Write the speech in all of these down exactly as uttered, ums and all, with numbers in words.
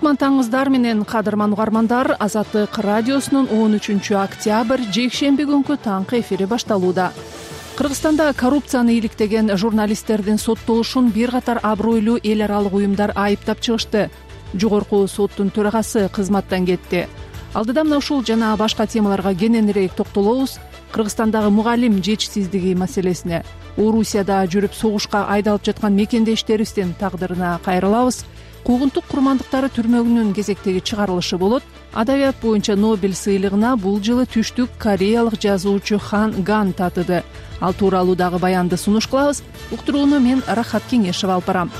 кутмантаңыздар менен кадырман угармандар, Азаттык радиосунун он үчүнчү октябрь жекшемби күнкү таңкы эфири башталууда. Кыргызстанда коррупцияны иликтеген журналисттердин соттолушун бир катар абройлуу эл аралык уюмдар айыптап чыгышты. Жогорку соттун төрагасы кызматтан кетти. Алдыда мына ушул жана башка темаларга кененирээк токтолобуз. Кыргызстандагы мугалим жетишсиздиги маселесине, Орусияда жүрүп согушка айдалып жаткан мекендештерибиздин тагдырына кайрылабыз. Куугунтук курмандыктары түрмөгүнүн кезектеги чыгарылышы болот. Адабият боюнча Нобель сыйлыгына бул жылы түштүк кореялык жазуучу Хан Ган татыды. Ал тууралуу дагы баянды сунуш кылабыз. Уктурууну мен Рахат Кеңешев алып барам.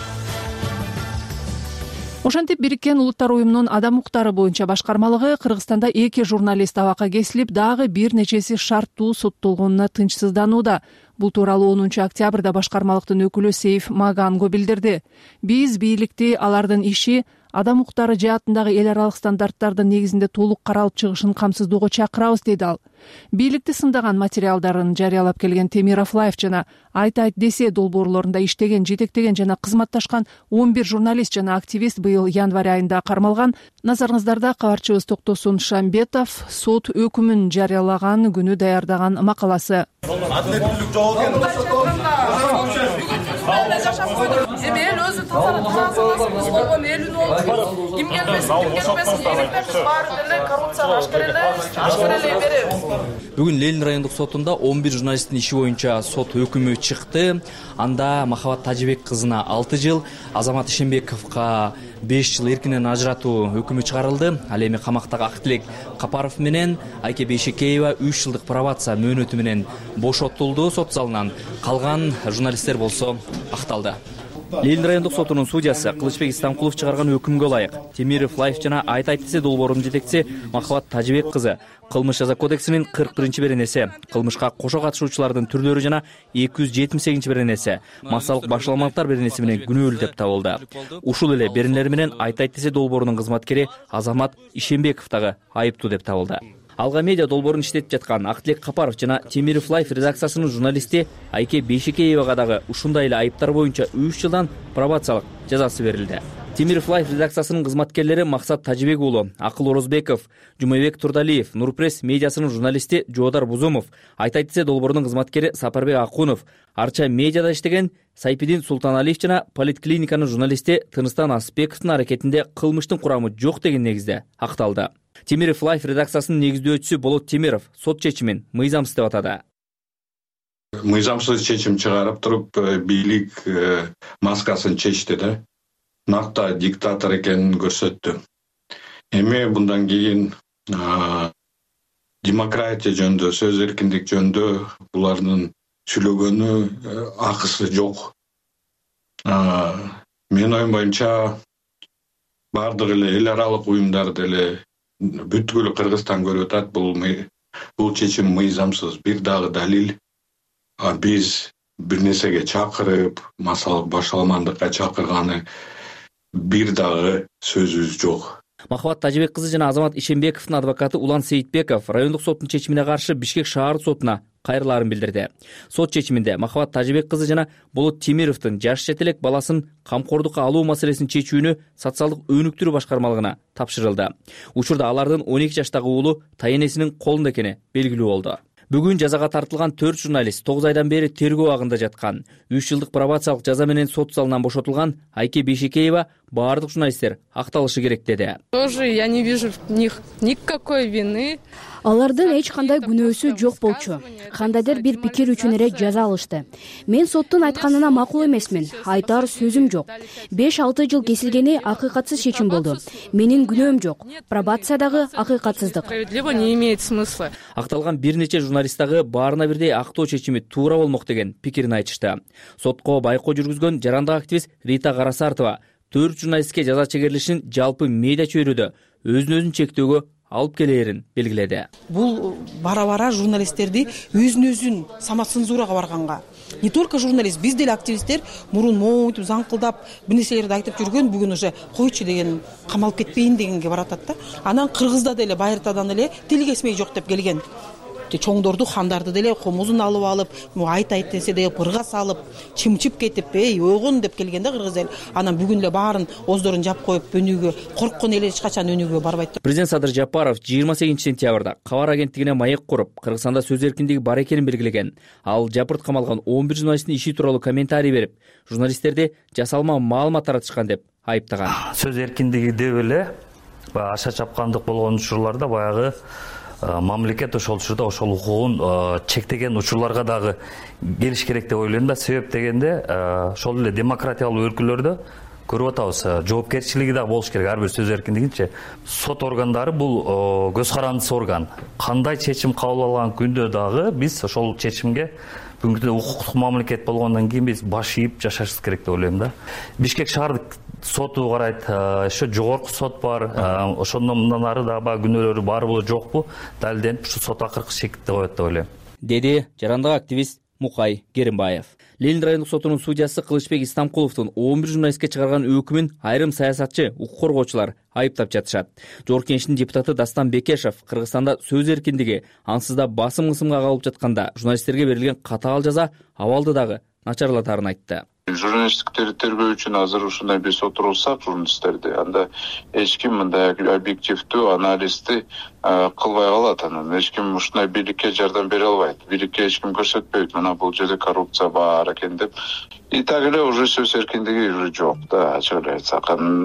Ошентип Бириккен Улуттар уюмунун адам укуктары боюнча башкармалыгы Кыргызстанда эки журналист абакка кесилип, дагы бир нечеси шарттуу соттолгонуна тынчсызданууда. Бул тууралуу онунчу октябрда башкармалыктын өкүлү Сейф Маганго билдирди. Биз бийликти алардын иши адам укуктары жаатындагы эл аралык стандарттардын негизинде толук каралып чыгышын камсыздоого чакырабыз, деди ал. Бийликти сындаган материалдарын жарыялап келген Темиров Лайф жана Айт айт десе долбоорлорунда иштеген, жетектеген жана кызматташкан он бир журналист жана активист быйыл январь айында кармалган. Назарыңыздарда кабарчыбыз Токтосун Шамбетов сот өкүмүн жарыялаган күнү даярдаган макаласы. Адилеттүүлүк жок экен. Жашап койдук. Эми эл өзү тазалап болгон элин болуп, ким келбесин, ким келбесин дегенде биз баары деле коррупцияга ашкарелейбиз, ашкарелей беребиз. Бүгүн Ленин райондук сотунда он бир журналисттин иши боюнча сот өкүмү чыкты. Анда Махабат Тажибек кызына алты жыл, Азамат Ишенбековго беш жыл эркинен ажыратуу өкүмү чыгарылды. Ал эми камактагы Актилек Капаров менен Айке Бейшекеева үч жылдык пробация мөөнөтү менен бошотулду сот залынан. Калган журналисттер болсо акталды. Ленин райондук сотунун судьясы Кылычбек Истамкулов чыгарган өкүмгө ылайык Темиров Лайф жана Айт айт десе долбоорунун жетекчиси Махабат Тажибек кызы Кылмыш жаза кодексинин кырк биринчи беренеси, кылмышка кошо катышуучулардын түрлөрү жана эки жүз жетимиш сегизинчи беренеси, массалык башаламалыктар беренеси менен күнөөлүү деп табылды. Ушул эле беренелер менен Айт айт десе долбоорунун кызматкери Азамат Ишенбеков дагы айыптуу деп табылды. Алга медиа долбоорун иштетип жаткан Актилек Капаров жана Темиров Лайф редакциясынын журналисти Айке Бейшекеевага дагы ушундай эле айыптар боюнча үч жылдан пробациялык жазасы берилди. Темиров Лайф редакциясынын кызматкерлери Максат Тажибек уулу, Акыл Орозбеков, Жумабек Турдалиев, Нурпресс медиасынын журналисти Жоодар Бузумов, Айт айт десе долбоорунун кызматкери Сапарбек Акунов, Арча медиада иштеген Сайпидин Султаналиев жана Политклиниканын журналисти Тыныстан Асыпбековдун аракетинде кылмыштын курамы жок деген негизде акталды. Темиров Лайф редакциясынын негиздөөчүсү Болот Темиров сот чечимин мыйзамсыз деп атады. Мыйзамсыз чечим чыгарып туруп, бийлик маскасын чечти да. Накта диктатор экенин көрсөттү. Эми мындан кийин демократия жөнүндө, сөз эркиндик жөнүндө булардын сүйлөгөнү акысы жок. Мен оюм боюнча бардык эле эл аралык уюмдар деле бүткүл Кыргызстан көрүп атат, бул бул чечим мыйзамсыз. Бир дагы далил, биз бир нерсеге чакырып, массалык башаламандыкка чакырганы бир дагы сөзүбүз жок. Махабат Тажибек кызы жана Азамат Ишенбековдун адвокаты Улан Сейитбеков райондук соттун чечимине каршы Бишкек шаардык сотуна кайрылаарын билдирди. Сот чечиминде Махабат Тажибек кызы жана Болот Темировдун жаш жетелек баласын камкордукка алуу маселесин чечүүнү социалдык өнүктүрүү башкармалыгына тапшырылды. Учурда алардын он эки жаштагы уулу тайенесинин колунда экени белгилүү болду. Бүгүн жазага тартылган төрт журналист тогуз айдан бери тергөө абагында жаткан. үч жылдык пробациялык жаза менен сот залынан бошотулган Айке Бейшекеева баардык журналисттер акталышы керек деди. Тоже я не вижу в них никакой вины. Алардын эч кандай күнөөсү жок болчу. Кандайдыр бир пикир үчүн эле жаза алышты. Мен соттун айтканына макул эмесмин. Айтар сөзүм жок. беш алты жыл кесилгени акыйкатсыз чечим болду. Менин күнөөм жок. Пробациядагы акыйкатсыздык. Справедливо не имеет смысла. Акталган бир нече журналист дагы баарына бирдей актоо чечими туура болмок деген пикирин айтышты. Сотко байкоо жүргүзгөн жарандык активист Рита Карасартова төрт журналистке жаза чегерилишин жалпы медиа чөйрөдө өзүн-өзүн чектөөгө алып келээрин белгиледи. Бул бара-бара журналисттерди өзүн-өзүн самоцензурага барганга. Не только журналист, биз деле активисттер мурун мойтуп, заңкылдап, бир нерселерди айтып жүргөн, бүгүн уже койчу деген, камалып кетпейин дегенге баратат да. Анан Кыргызда деле байыртадан эле тил кесмей жок деп келген. чоңдорду, хандарды деле комузун алып алып, айт айт десе деле пырга салып, чымчып кетип, эй ойгон деп келгенде кыргыз эл анан бүгүн эле баарын оздорун жап коюп өнүүгө корккон эл эч качан өнүүгө барбайт. Президент Садыр Жапаров жыйырма сегизинчи сентябрда кабар агенттигине маек куруп, Кыргызстанда сөз эркиндиги бар экенин белгилеген. Ал жапырт камалган он бир журналисттин иши тууралуу комментарий берип, журналисттерди жасалма маалымат таратышкан деп айыптаган. Сөз эркиндиги деп эле аша чапкандык болгон учурларда баягы мамлекет ошол учурда ошол укугун чектеген учурларга дагы келиш керек деп ойлойм да. Себеп дегенде ошол эле демократиялуу өлкөлөрдө көрүп атабыз, жоопкерчилиги да болуш керек ар бир сөз эркиндигинче. Сот органдары бул көз карандысы орган. Кандай чечим кабыл алган күндө дагы биз ошол чечимге бүгүнкү күндө укуктук мамлекет болгондон кийин биз баш ийип жашашыбыз керек деп ойлойм да. Бишкек шаардык соту карайт, еще жогорку сот бар, ошондон мындан ары дагы баягы күнөөлөрү барбы жокпу далилденип ушу сот акыркы чекитти коет деп ойлойм, деди жарандык активист Мукай Керимбаев. Ленин райондук сотунун судьясы Кылычбек Истамкуловдун он бир журналистке чыгарган өкүмүн айрым саясатчы, укук коргоочулар айыптап жатышат. Жогорку Кеңештин депутаты Дастан Бекешев Кыргызстанда сөз эркиндиги ансыз да басым кысымга калып жатканда журналисттерге берилген катаал жаза абалды дагы начарлатарын айтты. Журналисттиктерди тергөө үчүн азыр ушундай биз отурулсак журналисттерди, анда эч ким мындай объективдүү анализди кылбай калат. Анан эч ким ушундай бийликке жардам бере албайт. Бийликке эч ким көрсөтпөйт. Мына бул жерде коррупция бар экен деп. И так эле уже сөз эркиндиги уже жок да, ачык эле айтсак.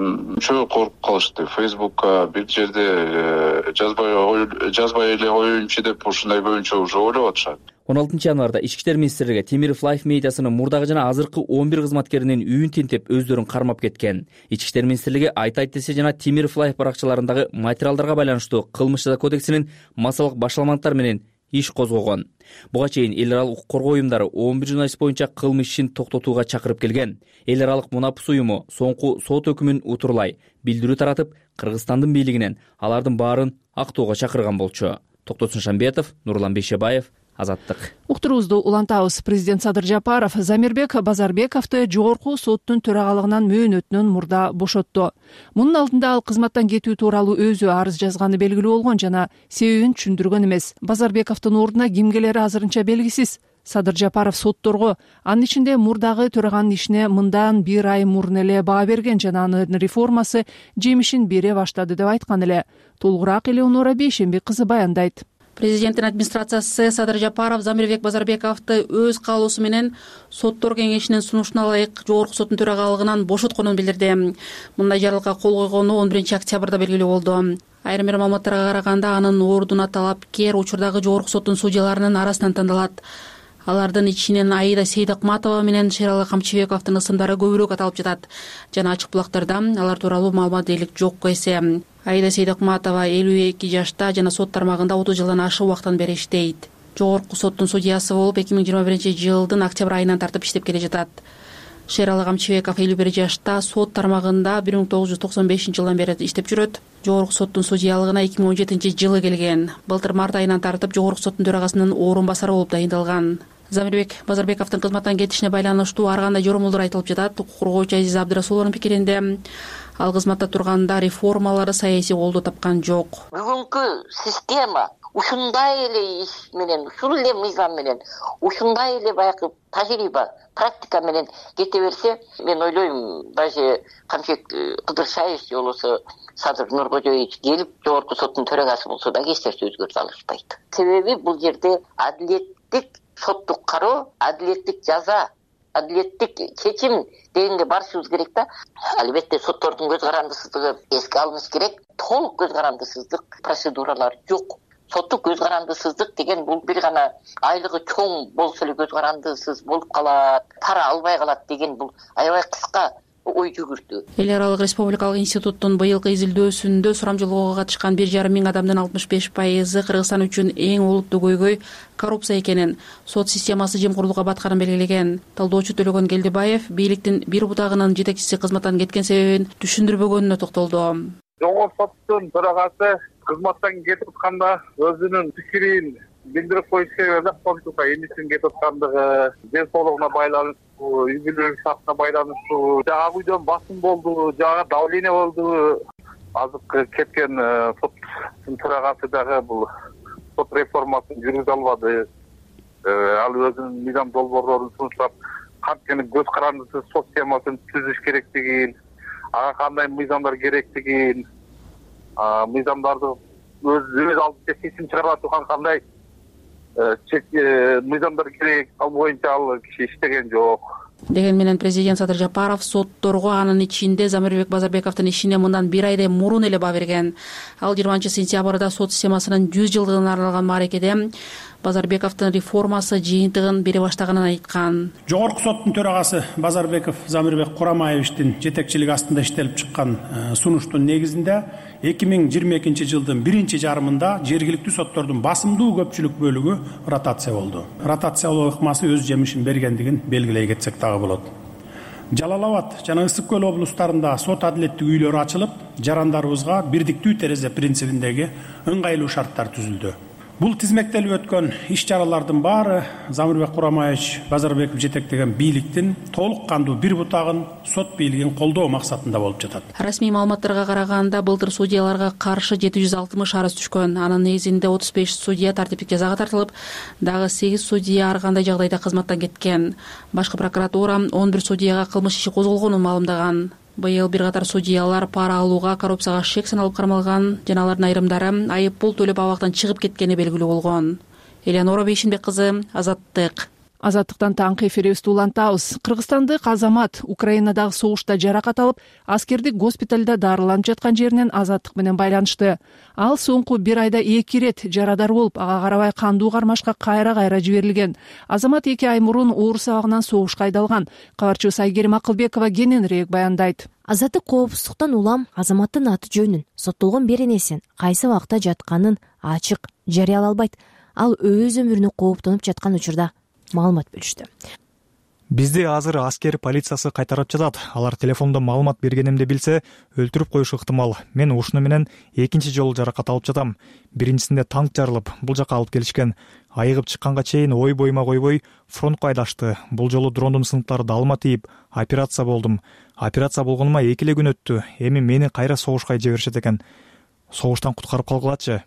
Чөй коркуп калышты. Фейсбукка бир жерде жазбай жазбай эле коеюнчу деп ушундай көбүнчө уже ойлоп атышат. он алтынчы январда Ички иштер министрлиги Темиров Лайф медиасынын мурдагы жана азыркы он бир кызматкеринин үйүн тинтеп өздөрүн кармап кеткен. Ички иштер министрлиги Айт айт десе жана Темиров Лайф баракчаларындагы материалдарга байланыштуу кылмыш жаза кодексинин массалык башаламалыктар менен иш козгогон. Буга чейин эл аралык укук коргоо уюмдары он бир журналист боюнча кылмыш ишин токтотууга чакырып келген. Эл аралык Мунапс уюму соңку сот өкүмүн утурлай билдирүү таратып, Кыргызстандын бийлигинен алардын баарын актоого чакырган болчу. Токтосун Шамбетов, Нурлан Бейшебаев, Азаттык. Уктуруубузду улантабыз. Президент Садыр Жапаров Замирбек Базарбековду жогорку соттун төрагалыгынан мөөнөтүнөн мурда бошотту. Мунун алдында ал кызматтан кетүү тууралуу өзү арыз жазганы белгилүү болгон жана себебин түшүндүргөн эмес. Базарбековдун ордуна ким келери азырынча белгисиз. Садыр Жапаров сотторго анын ичинде мурдагы төраганын ишине мындан бир ай мурун эле баа берген жана анын реформасы жемишин бере баштады деп айткан эле. Толугураак Элеонора Бейшембек кызы баяндайт. Президенттин администрациясы Садыр Жапаров Замирбек Базарбековду өз каалоосу менен соттор кеңешинин сунушуна ылайык жогорку соттун төрагалыгынан бошотконун билдирди. Мындай жарлыкка кол койгону он биринчи октябрда белгилүү болду. Айрым бир маалыматтарга караганда анын ордуна талапкер учурдагы жогорку соттун судьяларынын арасынан тандалат. Алардын ичинен Аида Сейдыкматова менен Шералы Камчыбековдун ысымдары көбүрөөк аталып жатат. Жана ачык булактарда алар тууралуу маалымат дээрлик жок эсе. Аида Сейдыкматова элүү эки жашта жана сот тармагында отуз жылдан ашык убактан бери иштейт. Жогорку соттун судьясы болуп эки миң жыйырма биринчи жылдын октябрь айынан тартып иштеп келе жатат. Шералы Камчыбеков элүү бир жашта сот тармагында бир миң тогуз жүз токсон бешинчи жылдан бери иштеп жүрөт. Жогорку соттун судьялыгына эки миң он жетинчи жылы келген. Былтыр март айынан тартып жогорку соттун төрагасынын орун басары болуп дайындалган. Замирбек Базарбековдун кызматтан кетишине байланыштуу ар кандай жоромолдор айтылып жатат. Укук коргоочу Азиза Абдырасулованын пикиринде ал кызматта турганда реформалары саясий колдоо тапкан жок. Бүгүнкү система ушундай эле иш менен, ушул эле мыйзам менен, ушундай эле баягы тажрыйба, практика менен кете берсе, мен ойлойм, даже Камчыбек Кыдыршаев же болбосо Садыр Нуркожоевич келип жогорку соттун төрагасы болсо да эч нерсе өзгөртө алышпайт. Себеби бул жерде адилеттик соттук кароо, адилеттик жаза, адилеттик чечим дегенге барышыбыз керек да. Албетте соттордун көз карандысыздыгы эске алыныш керек. Толук көз карандысыздык процедуралар жок. Соттук көз карандысыздык деген бул бир гана айлыгы чоң болсо эле көз карандысыз болуп калат, пара албай калат деген бул аябай кыска ой жүгүртүү. Эл аралык республикалык институттун быйылкы изилдөөсүндө сурамжылоого катышкан бир жарым миң адамдын алтымыш беш пайызы Кыргызстан үчүн эң олуттуу көйгөй коррупция экенин, сот системасы жемкорлукка батканын белгилеген. Талдоочу Төлөгөн Келдибаев бийликтин бир бутагынын жетекчиси кызматтан кеткен себебин түшүндүрбөгөнүнө токтолду. Жогорку соттун төрагасы кызматтан кетип атканда өзүнүн пикирин билдирип коюш керек да, коомчулукка эмнесин кетип аткандыгы, ден соолугуна байланыштуу, үй бүлөлүк шартына байланыштуу, жагы үйдөн басым болду, жагы давление болду. Азыркы кеткен соттун төрагасы дагы бул сот реформасын жүргүзө албады. Ал өзүнүн мыйзам долбоорлорун сунуштап, кантип көз карандысыз сот системасын түзүш керектигин, ага кандай мыйзамдар керектигин, мыйзамдарды өз өз алдынча чечим чыгара турган кандай мыйзамдар керек, ал боюнча ал киши иштеген жок. Деген менен президент Садыр Жапаров сотторго анын ичинде Замирбек Базарбековдун ишине мындан бир айдай мурун эле баа берген. Ал жыйырманчы сентябрда сот системасынын жүз жылдыгына арналган мааракеде Базарбековдун реформасы жыйынтыгын бере баштаганын айткан. Жогорку соттун төрагасы Базарбеков Замирбек Курамаевичтин жетекчилиги астында иштелип чыккан сунуштун негизинде эки миң жыйырма экинчи жылдын биринчи жарымында жергиликтүү соттордун басымдуу көпчүлүк бөлүгү ротация болду. Ротациялоо ыкмасы өз жемишин бергендигин белгилей кетсек дагы болот. Жалал Абад жана Ысык Көл облустарында сот адилеттик үйлөрү ачылып, жарандарыбызга бирдиктүү терезе принцибиндеги ыңгайлуу шарттар түзүлдү. Бул тизмектелип өткөн иш-чаралардын баары Замирбек Курамаевич Базарбеков жетектеген бийликтин толук кандуу бир бутагын, сот бийлигин колдоо максатында болуп жатат. Расмий маалыматтарга караганда былтыр судьяларга каршы жети жүз алтымыш арыз түшкөн. Анын негизинде отуз беш судья тартиптик жазага тартылып, дагы сегиз судья ар кандай жагдайда кызматтан кеткен. Башкы прокуратура он бир судьяга кылмыш иши козголгонун маалымдаган. Быйыл бир катар судьялар пара алууга, коррупцияга шек саналып кармалган, жана алардын айрымдары айып пул төлөп абактан чыгып кеткени белгилүү болгон. Элеонора Бейшинбек кызы, Азаттык. Азаттыктан таңкы эфирибизди улантабыз. Кыргызстандык азамат Украинадагы согушта жаракат алып, аскердик госпиталда дарыланып жаткан жеринен Азаттык менен байланышты. Ал соңку бир айда эки ирет жарадар болуп, ага карабай кандуу кармашка кайра-кайра жиберилген. Азамат эки ай мурун оор сабагынан согушка айдалган. Кабарчыбыз Айгерим Акылбекова кененирээк баяндайт. Азаттык коопсуздуктан улам азаматтын аты жөнүн, соттолгон беренесин, кайсы убакта жатканын ачык жарыялай албайт. Ал өз өмүрүнө кооптонуп жаткан учурда маалымат бөлүштү. Бизди азыр аскер полициясы кайтарып жатат. Алар телефондо маалымат бергенимди билсе, өлтүрүп коюшу ыктымал. Мен ушуну менен экинчи жолу жаракат алып жатам. Биринчисинде танк жарылып, бул жака алып келишкен. Айыгып чыкканга чейин ой боюма койбой фронтко айдашты. Бул жолу дрондун сыныктары далыма тийип, операция болдум. Операция болгонума эки эле күн өттү. Эми мени кайра согушка жиберишет экен. Согуштан куткарып калгылачы.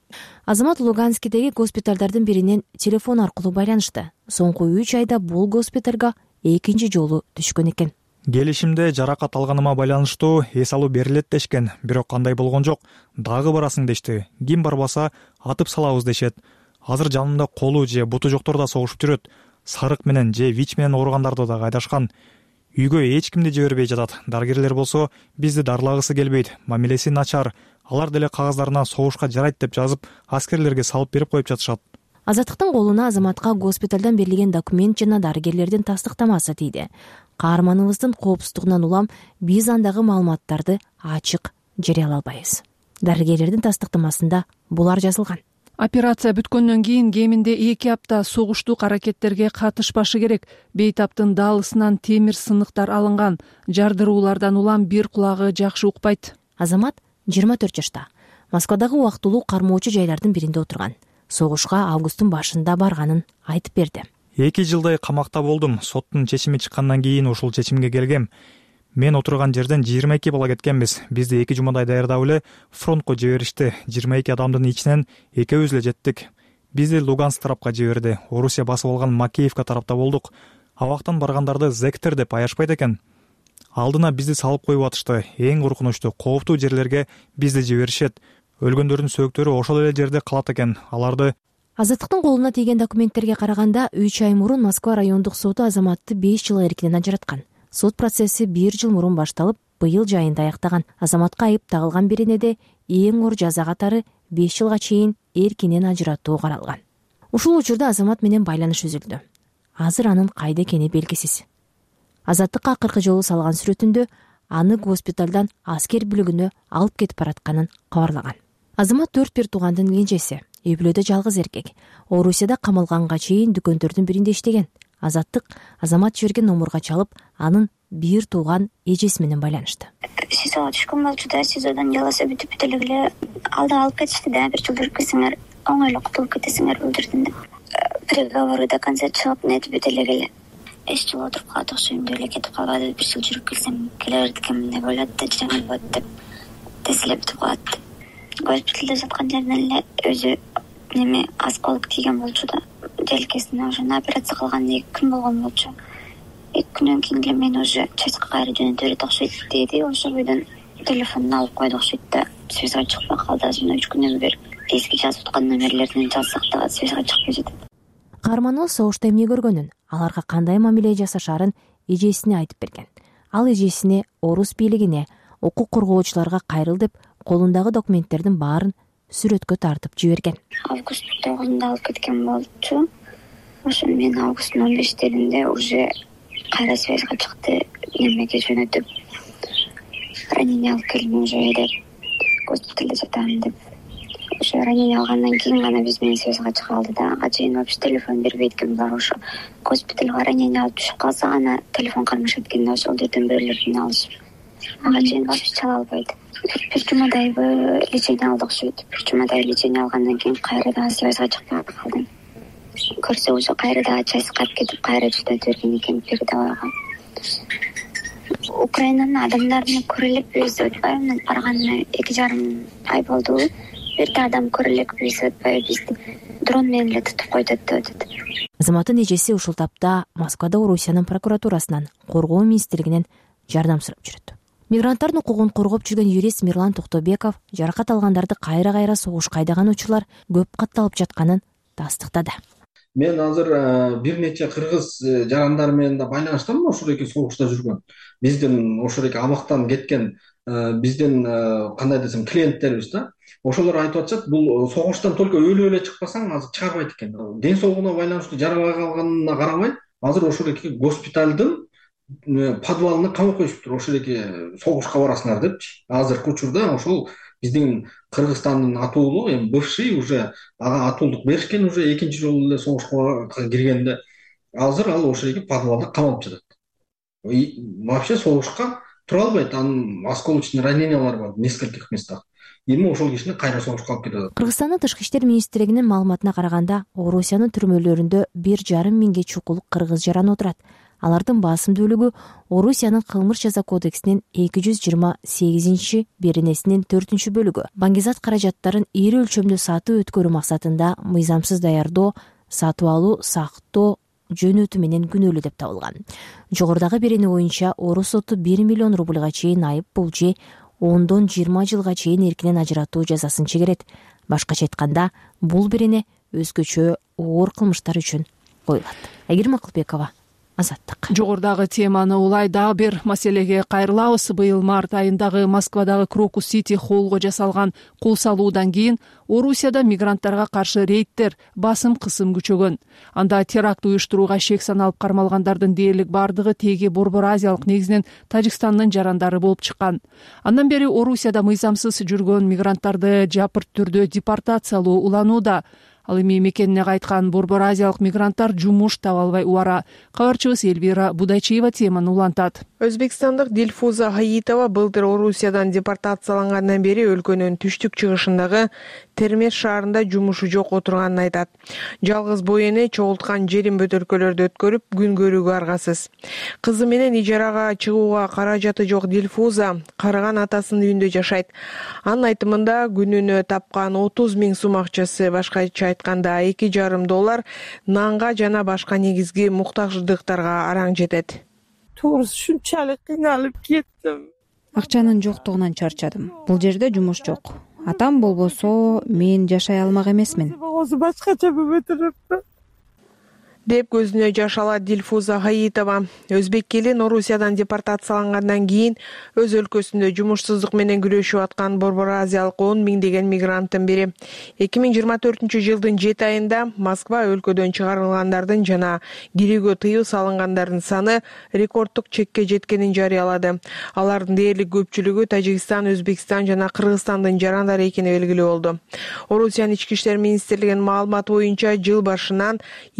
Азамат Луганскидеги госпиталдардын биринен телефон аркылуу байланышты. Соңку үч айда бул госпиталга экинчи жолу түшкөн экен. Келишимде жаракат алганыма байланыштуу эс алуу берилет дешкен, бирок кандай болгон жок. Дагы барасың дешти. Ким барбаса атып салабыз дешет. Азыр жанымда колу же буту жоктор да согушуп жүрөт. Сарык менен же ВИЧ менен ооругандарды да айдашкан. Үйгө эч кимди жибербей жатат. Дарыгерлер болсо бизди дарылагысы келбейт. Мамилеси начар. Алар деле кагаздарына согушка жарайт деп жазып, аскерлерге салып берип коюп жатышат. Азаттыктын колуна азаматка госпиталдан берилген документ жана дарыгерлердин тастыктамасы тийди. Каарманыбыздын коопсуздугунан улам биз андагы маалыматтарды ачык жарыялай албайбыз. Дарыгерлердин тастыктамасында булар жазылган. Операция бүткөндөн кийин кеминде эки апта согуштук аракеттерге катышпашы керек. Бейтаптын даалысынан темир сыныктар алынган. Жардыруулардан улам бир кулагы жакшы укпайт. Азамат жыйырма төрт жашта. Москвадагы убактылуу кармоочу жайлардын биринде отурган. Согушка августтун башында барганын айтып берди. эки жылдай камакта болдум. Соттун чечими чыккандан кийин ушул чечимге келгем. Мен отурган жерден жыйырма эки бала кеткенбиз. Бизди эки жумадай даярдап эле фронтко жиберишти. жыйырма эки адамдын ичинен экөөбүз эле жеттик. Бизди Луганск тарапка жиберди. Орусия басып алган Макеевка тарапта болдук. Абактан баргандарды зектер деп аяшпайт экен. Алдына бизди салып коюп атышты. Эң коркунучтуу, кооптуу жерлерге бизди жиберишет. Өлгөндөрдүн сөөктөрү ошол эле жерде калат экен. Аларды Азаттыктын колуна тийген документтерге караганда үч ай мурун Москва райондук соту азаматты беш жыл эркинен ажыраткан. Сот процесси бир жыл мурун башталып, быйыл жайында аяктаган. Азаматка айып тагылган беренеде эң оор жаза катары беш жылга чейин эркинен ажыратуу каралган. Ушул учурда азамат менен байланыш үзүлдү. Азыр анын кайда экени белгисиз. Азаттыкка акыркы жолу салган сүрөтүндө аны госпиталдан аскер бүлүгүнө алып кетип баратканын кабарлаган. Азамат төрт бир туугандын кенжеси, үй бүлөдө жалгыз эркек. Орусияда камалганга чейин дүкөндөрдүн биринде иштеген. Азаттык азамат жиберген номурга чалып, анын бир тууган эжеси менен байланышты. СИЗОго түшкөн болчу да, СИЗОдон жаласа бүтүп бүтө эле алда алып кетишти да, бир жыл жүргүзсөңөр оңой эле кутулуп кетесиңер өлтүрдүн деп. Приговору до конца чыгып нетип бүтө эле эч жыл отуруп калат окшойм деп эле кетип калбады. Бир жыл жүрүп келсем келе бердикмин деп ойлоду да, жаган болот деп тез эле бүтүп калат. Госпиталда жаткан жеринен эле өзү неме осколок тийген болчу да желкесине. Ошону операция кылган эки күн болгон болчу. эки күндөн кийин эле мени уже частька кайра жөнөтө берет окшойт деди. Ошол бойдон телефонун алып койду окшойт да связга чыкпай калды. Азыр үч күндөн бери эски жазып аткан номерлерден жазсак да связга чыкпай жатат. Каарманыбыз согушта эмне көргөнүн, аларга кандай мамиле жасашарын эжесине айтып берген. Ал эжесине орус бийлигине, укук коргоочуларга кайрыл деп колундагы документтердин баарын сүрөткө тартып жиберген. Август тогузунда алып кеткен болчу. Ошо мен августтун он бештеринде уже кайра связга чыкты, немеге жөнөтүп ранение алып келдим уже деп госпиталда жатам деп. Ошо ранение алгандан кийин гана биз менен связга чыга алды да. Ага чейин вообще телефон бербейт экен булар. Ошо госпиталга ранение алып түшүп калса гана телефон кармашат экен да, ошол жерден бирөөлөрдөн алышып. Ага чейин вообще чала албайт. Бир жумадайбы лечение алдык окшойт. Бир жумадай лечение алгандан кийин кайрадан связга чыкпай калдым. Көрсө уже кайрадан часть калып кетип кайра жөнөтө берген экен передовойго. Украинанын адамдарын көрө элекпиз деп атпайбы? Мен барганына эки жарым ай болду. Бир да адам көрө элекпиз деп атпайбы? Бизди дрон менен эле тутуп койдут деп атат. Азаматтын эжеси ушул тапта Москвада Орусиянын прокуратурасынан, коргоо министрлигинен жардам сурап жүрөт. Мигранттардын укугун коргоп жүргөн юрист Мирлан Токтобеков жаракат алгандарды кайра-кайра согушка айдаган учурлар көп катталып жатканын тастыктады. Мен азыр бир нече кыргыз жарандары менен да байланыштамын, ошол эки согушта жүргөн. Биздин ошол эки абактан кеткен биздин кандай десем клиенттерибиз да. Ошолор айтып атышат, бул согуштан только өлүп эле чыкпасаң азыр чыгарбайт экен. Ден соолугуна байланыштуу жаралай калганына карабай, азыр ошол эки госпиталдын подвалына камап коюшуптур. Ошол эки согушка барасыңар депчи. Азыркы учурда ошол биздин Кыргызстандын атуулу, эми бывший уже ага атуулдук беришкен, уже экинчи жолу эле согушка киргенде азыр ал ошол эки подвалда камалып жатат. Вообще согушка тура албайт, анын осколочный ранениялары бар в нескольких местах. Эми ошол кишини кайра согушка алып кетет. Кыргызстандын тышкы иштер министрлигинин маалыматына караганда, Орусиянын түрмөлөрүндө бир жарым миңге чукул кыргыз жаран отурат. Алардын басым бөлүгү Орусиянын кылмыш жаза кодексинин эки жүз жыйырма сегизинчи беренесинин төртүнчү бөлүгү баңгизат каражаттарын ири өлчөмдө сатып өткөрүү максатында мыйзамсыз даярдоо, сатып алуу, сактоо, жөнөтүү менен күнөөлүү деп табылган. Жогорудагы берене боюнча орус соту бир миллион рубльга чейин айып пул же ондон жыйырма жылга чейин эркинен ажыратуу жазасын чегерет. Башкача айтканда, бул берене өзгөчө оор кылмыштар үчүн коюлат. Айгерим Акылбекова, Азаттык. Жогорудагы теманы улай дагы бир маселеге кайрылабыз. Быйыл март айындагы Москвадагы Крокус Сити холлго жасалган кол салуудан кийин Орусияда мигранттарга каршы рейдтер басым кысым күчөгөн. Анда теракт уюштурууга шек саналып кармалгандардын дээрлик бардыгы теги Борбор Азиялык негизинен Тажикстандын жарандары болуп чыккан. Андан бери Орусияда мыйзамсыз жүргөн мигранттарды жапырт түрдө депортациялоо уланууда. Ал эми мекенине кайткан Борбор Азиялык мигранттар жумуш таба албай убара. Кабарчыбыз Эльвира Будайчиева теманы улантат. Өзбекстандык Дилфуза Хаитова былтыр Орусиядан депортациялангандан бери өлкөнүн түштүк чыгышындагы Термеш шаарында жумушу жок отурганын айтат. Жалгыз бой эне чогулткан жерин бөтөлкөлөрдө өткөрүп күн көрүүгө аргасыз. Кызы менен ижарага чыгууга каражаты жок Дилфуза карыган атасынын үйүндө жашайт. Анын айтымында күнүнө тапкан отуз миң сум акчасы, башкача айтканда эки жарым доллар нанга жана башка негизги муктаждыктарга араң жетет. Туура ушунчалык кыйналып кеттим. Акчанын жоктугунан чарчадым. Бул жерде жумуш жок. Атам болбосо мен жашай алмак эмесмин. Башкача болбой турупту деп көзүнө жаш алат Дилфуза Хаитова. Өзбек келин Орусиядан депортациялангандан кийин өз өлкөсүндө жумушсуздук менен күрөшүп аткан Борбор Азиялык он миңдеген мигранттын бири. эки миң жыйырма төртүнчү жылдын жети айында Москва өлкөдөн чыгарылгандардын жана кирүүгө тыюу салынгандардын саны рекорддук чекке жеткенин жарыялады. Алардын дээрлик көпчүлүгү Тажикстан, Өзбекстан жана Кыргызстандын жарандары экени белгилүү болду. Орусиянын ички иштер министрлигинин маалыматы боюнча жыл башынан июль айына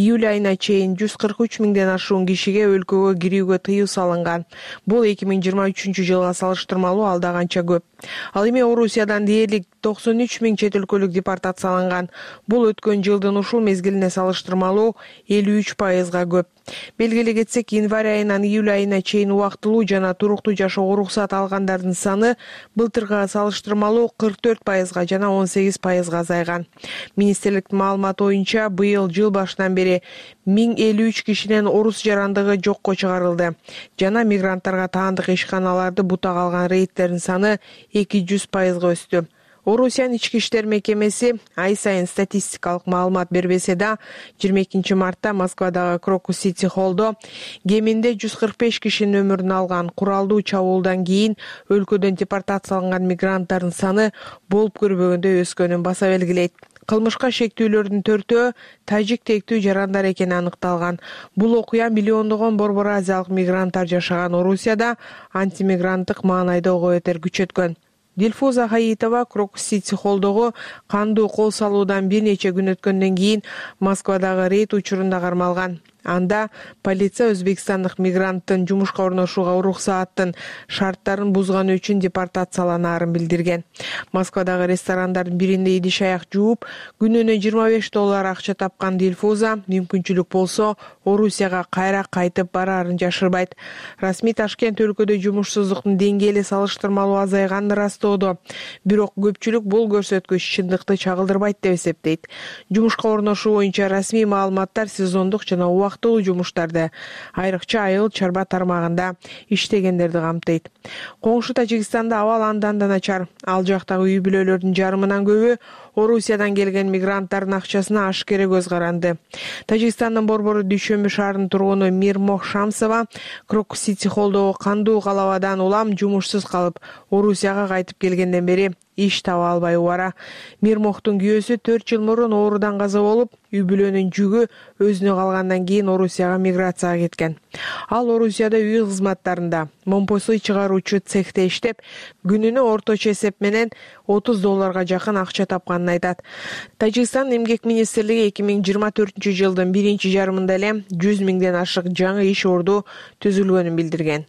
айына чейин жүз кырк үч миңден ашуун кишиге өлкөгө кирүүгө тыюу салынган. Бул эки миң жыйырма үчүнчү жылга салыштырмалуу алда канча көп. Ал эми Орусиядан дээрлик токсон үч миң чет өлкөлүк депортацияланган. Бул өткөн жылдын ушул мезгилине салыштырмалуу элүү үч пайызга көп. Белгилей кетсек, январь айынан июль айына чейин убактылуу жана туруктуу жашоого уруксат алгандардын саны былтырга салыштырмалуу кырк төрт пайызга жана он сегиз пайызга азайган. Министрликтин маалыматы боюнча, быйыл жыл башынан бери миң элүү үч кишинин орус жарандыгы жокко чыгарылды жана мигранттарга таандык ишканаларды бута калган рейдтердин саны эки жүз пайызга өстү. Орусиянын ички иштер мекемеси ай сайын статистикалык маалымат бербесе да, жыйырма экинчи мартта Москвадагы Крокус Сити Холлдо кеминде жүз кырк беш кишинин өмүрүн алган куралдуу чабуулдан кийин өлкөдөн депортацияланган мигранттардын саны болуп көрбөгөндөй өскөнүн баса белгилейт. Кылмышка шектүүлөрдүн төртөө тажик тектүү жарандар экени аныкталган. Бул окуя миллиондогон борбор азиялык мигранттар жашаган Орусияда антимигранттык маанайда ого бетер күчөткөн. Дилфуза Хаитова Крокус Сити Холлдогу кандуу кол салуудан бир нече күн өткөндөн кийин Москвадагы рейд учурунда кармалган. Анда полиция өзбекстандык мигранттын жумушка орношууга уруксааттын шарттарын бузганы үчүн депортацияланаарын билдирген. Москвадагы ресторандардын биринде идиш аяк жууп, күнүнө жыйырма беш доллар акча тапкан Дилфуза мүмкүнчүлүк болсо Орусияга кайра кайтып бараарын жашырбайт. Расмий Ташкент өлкөдө жумушсуздуктун деңгээли салыштырмалуу азайганын ырастоодо. Бирок көпчүлүк бул көрсөткүч чындыкты чагылдырбайт деп эсептейт. Жумушка орношуу боюнча расмий маалыматтар сезондук жана убактылуу жумуштарды, айрыкча айыл чарба тармагында иштегендерди камтыйт. Коңшу Тажикстанда абал андан да начар. Ал жактагы үй бүлөлөрдүн жарымынан көбү Орусиядан келген мигранттардын акчасына ашкере көз каранды. Тажикстандын борбору Дүйшөмбү шаарынын тургуну Мирмох Шамсова Крокус Сити Холлдогу кандуу калабадан улам жумушсуз калып, Орусияга кайтып келгенден бери иш таба албай убара. Мирмохтун күйөөсү төрт жыл мурун оорудан каза болуп, үй бүлөнүн жүгү өзүнө калгандан кийин Орусияга миграцияга кеткен. Ал Орусияда үй кызматтарында момпосуй чыгаруучу цехте иштеп, күнүнө орточо эсеп менен отуз долларга жакын акча тапканын айтат. Тажикстан эмгек министрлиги эки миң жыйырма төртүнчү жылдын биринчи жарымында эле жүз миңден ашык жаңы иш орду түзүлгөнүн билдирген.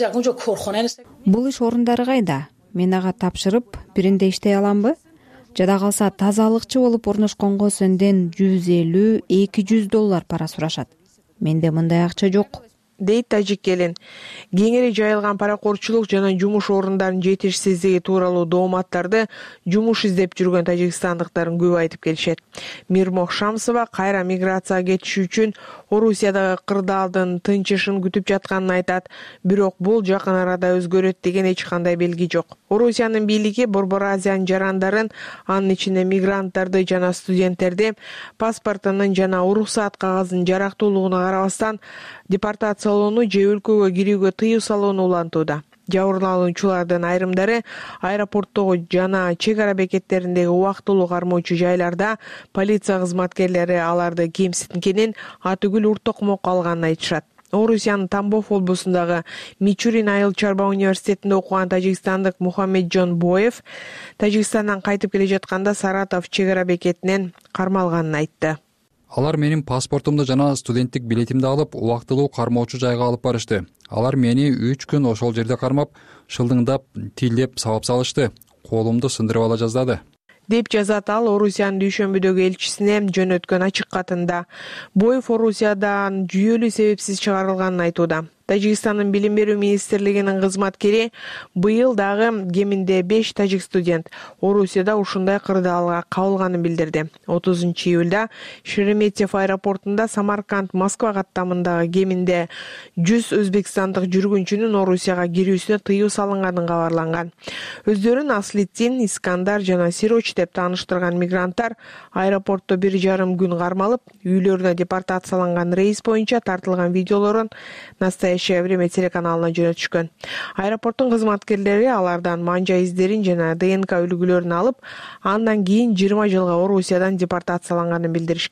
Бул иш орундары кайда? Мен ага тапшырып, биринде иштей аламбы? Жада калса тазалыкчы болуп орношконго сенден жүз элүү эки жүз доллар пара сурашат. Менде мындай акча жок, дейт тажик келин. Кеңири жайылган паракорчулук жана жумуш орундарынын жетишсиздиги тууралуу дооматтарды жумуш издеп жүргөн тажикстандыктардын көп айтып келишет. Мирмох Шамсова кайра миграцияга кетиш үчүн Орусиядагы кырдаалдын тынчышын күтүп жатканын айтат. Бирок бул жакын арада өзгөрөт деген эч кандай белги жок. Орусиянын бийлиги Борбор Азиянын жарандарын, анын ичинде мигранттарды жана студенттерди паспортунун жана уруксаат кагазынын жарактуулугуна карабастан депортациялоону же өлкөгө кирүүгө тыюу салууну улантууда. Жабырлануучулардын айрымдары аэропорттогу жана чек ара бекеттериндеги убактылуу кармоочу жайларда полиция кызматкерлери аларды кемситкенин, атүгүл ур токмокко алганын айтышат. Орусиянын Тамбов облусундагы Мичурин айыл чарба университетинде окуган тажикстандык Мухаммеджон Боев Тажикстандан кайтып келе жатканда Саратов чек ара бекетинен кармалганын айтты. Алар менин паспортумду жана студенттик билетимди алып, убактылуу кармоочу жайга алып барышты. Алар мени үч күн ошол жерде кармап, шылдыңдап, тилдеп сабап салышты. Колумду сындырып ала жаздады, деп жазат ал Орусиянын Дүйшөмбүдөгү элчисине жөнөткөн ачык катында. Боев Орусиядан жүйөлүү себепсиз чыгарылганын айтууда. Тажикстандын билим берүү министрлигинин кызматкери быйыл дагы кеминде беш тажик студент Орусияда ушундай кырдаалга кабылганын билдирди. отузунчу июлда Шереметьев аэропортунда Самарканд Москва каттамындагы кеминде жүз өзбекстандык жүргүнчүнүн Орусияга кирүүсүнө тыюу салынганын кабарланган. Өздөрүн Аслиддин, Искандар жана Сироч деп тааныштырган мигранттар аэропортто бир жарым күн кармалып, үйлөрүнө депортацияланган рейс боюнча тартылган видеолорун настоящее время телеканалына жөнөтүшкөн. Аэропорттун кызматкерлери алардан манжа издерин жана ДНК үлгүлөрүн алып, андан кийин жыйырма жылга Орусиядан депортацияланганын билдиришкен.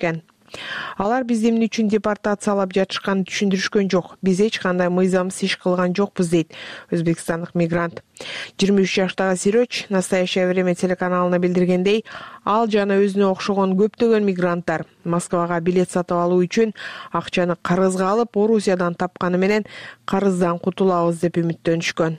Алар бизди эмне үчүн депортациялап жатышканын түшүндүрүшкөн жок. Биз эч кандай мыйзамсыз иш кылган жокпуз, дейт өзбекстандык мигрант. жыйырма үч жаштагы Сироч «Настоящее время» телеканалына билдиргендей, ал жана өзүнө окшогон көптөгөн мигранттар Москвага билет сатып алуу үчүн акчаны карызга алып, Орусиядан тапканы менен карыздан кутулабыз деп үмүттөнүшкөн.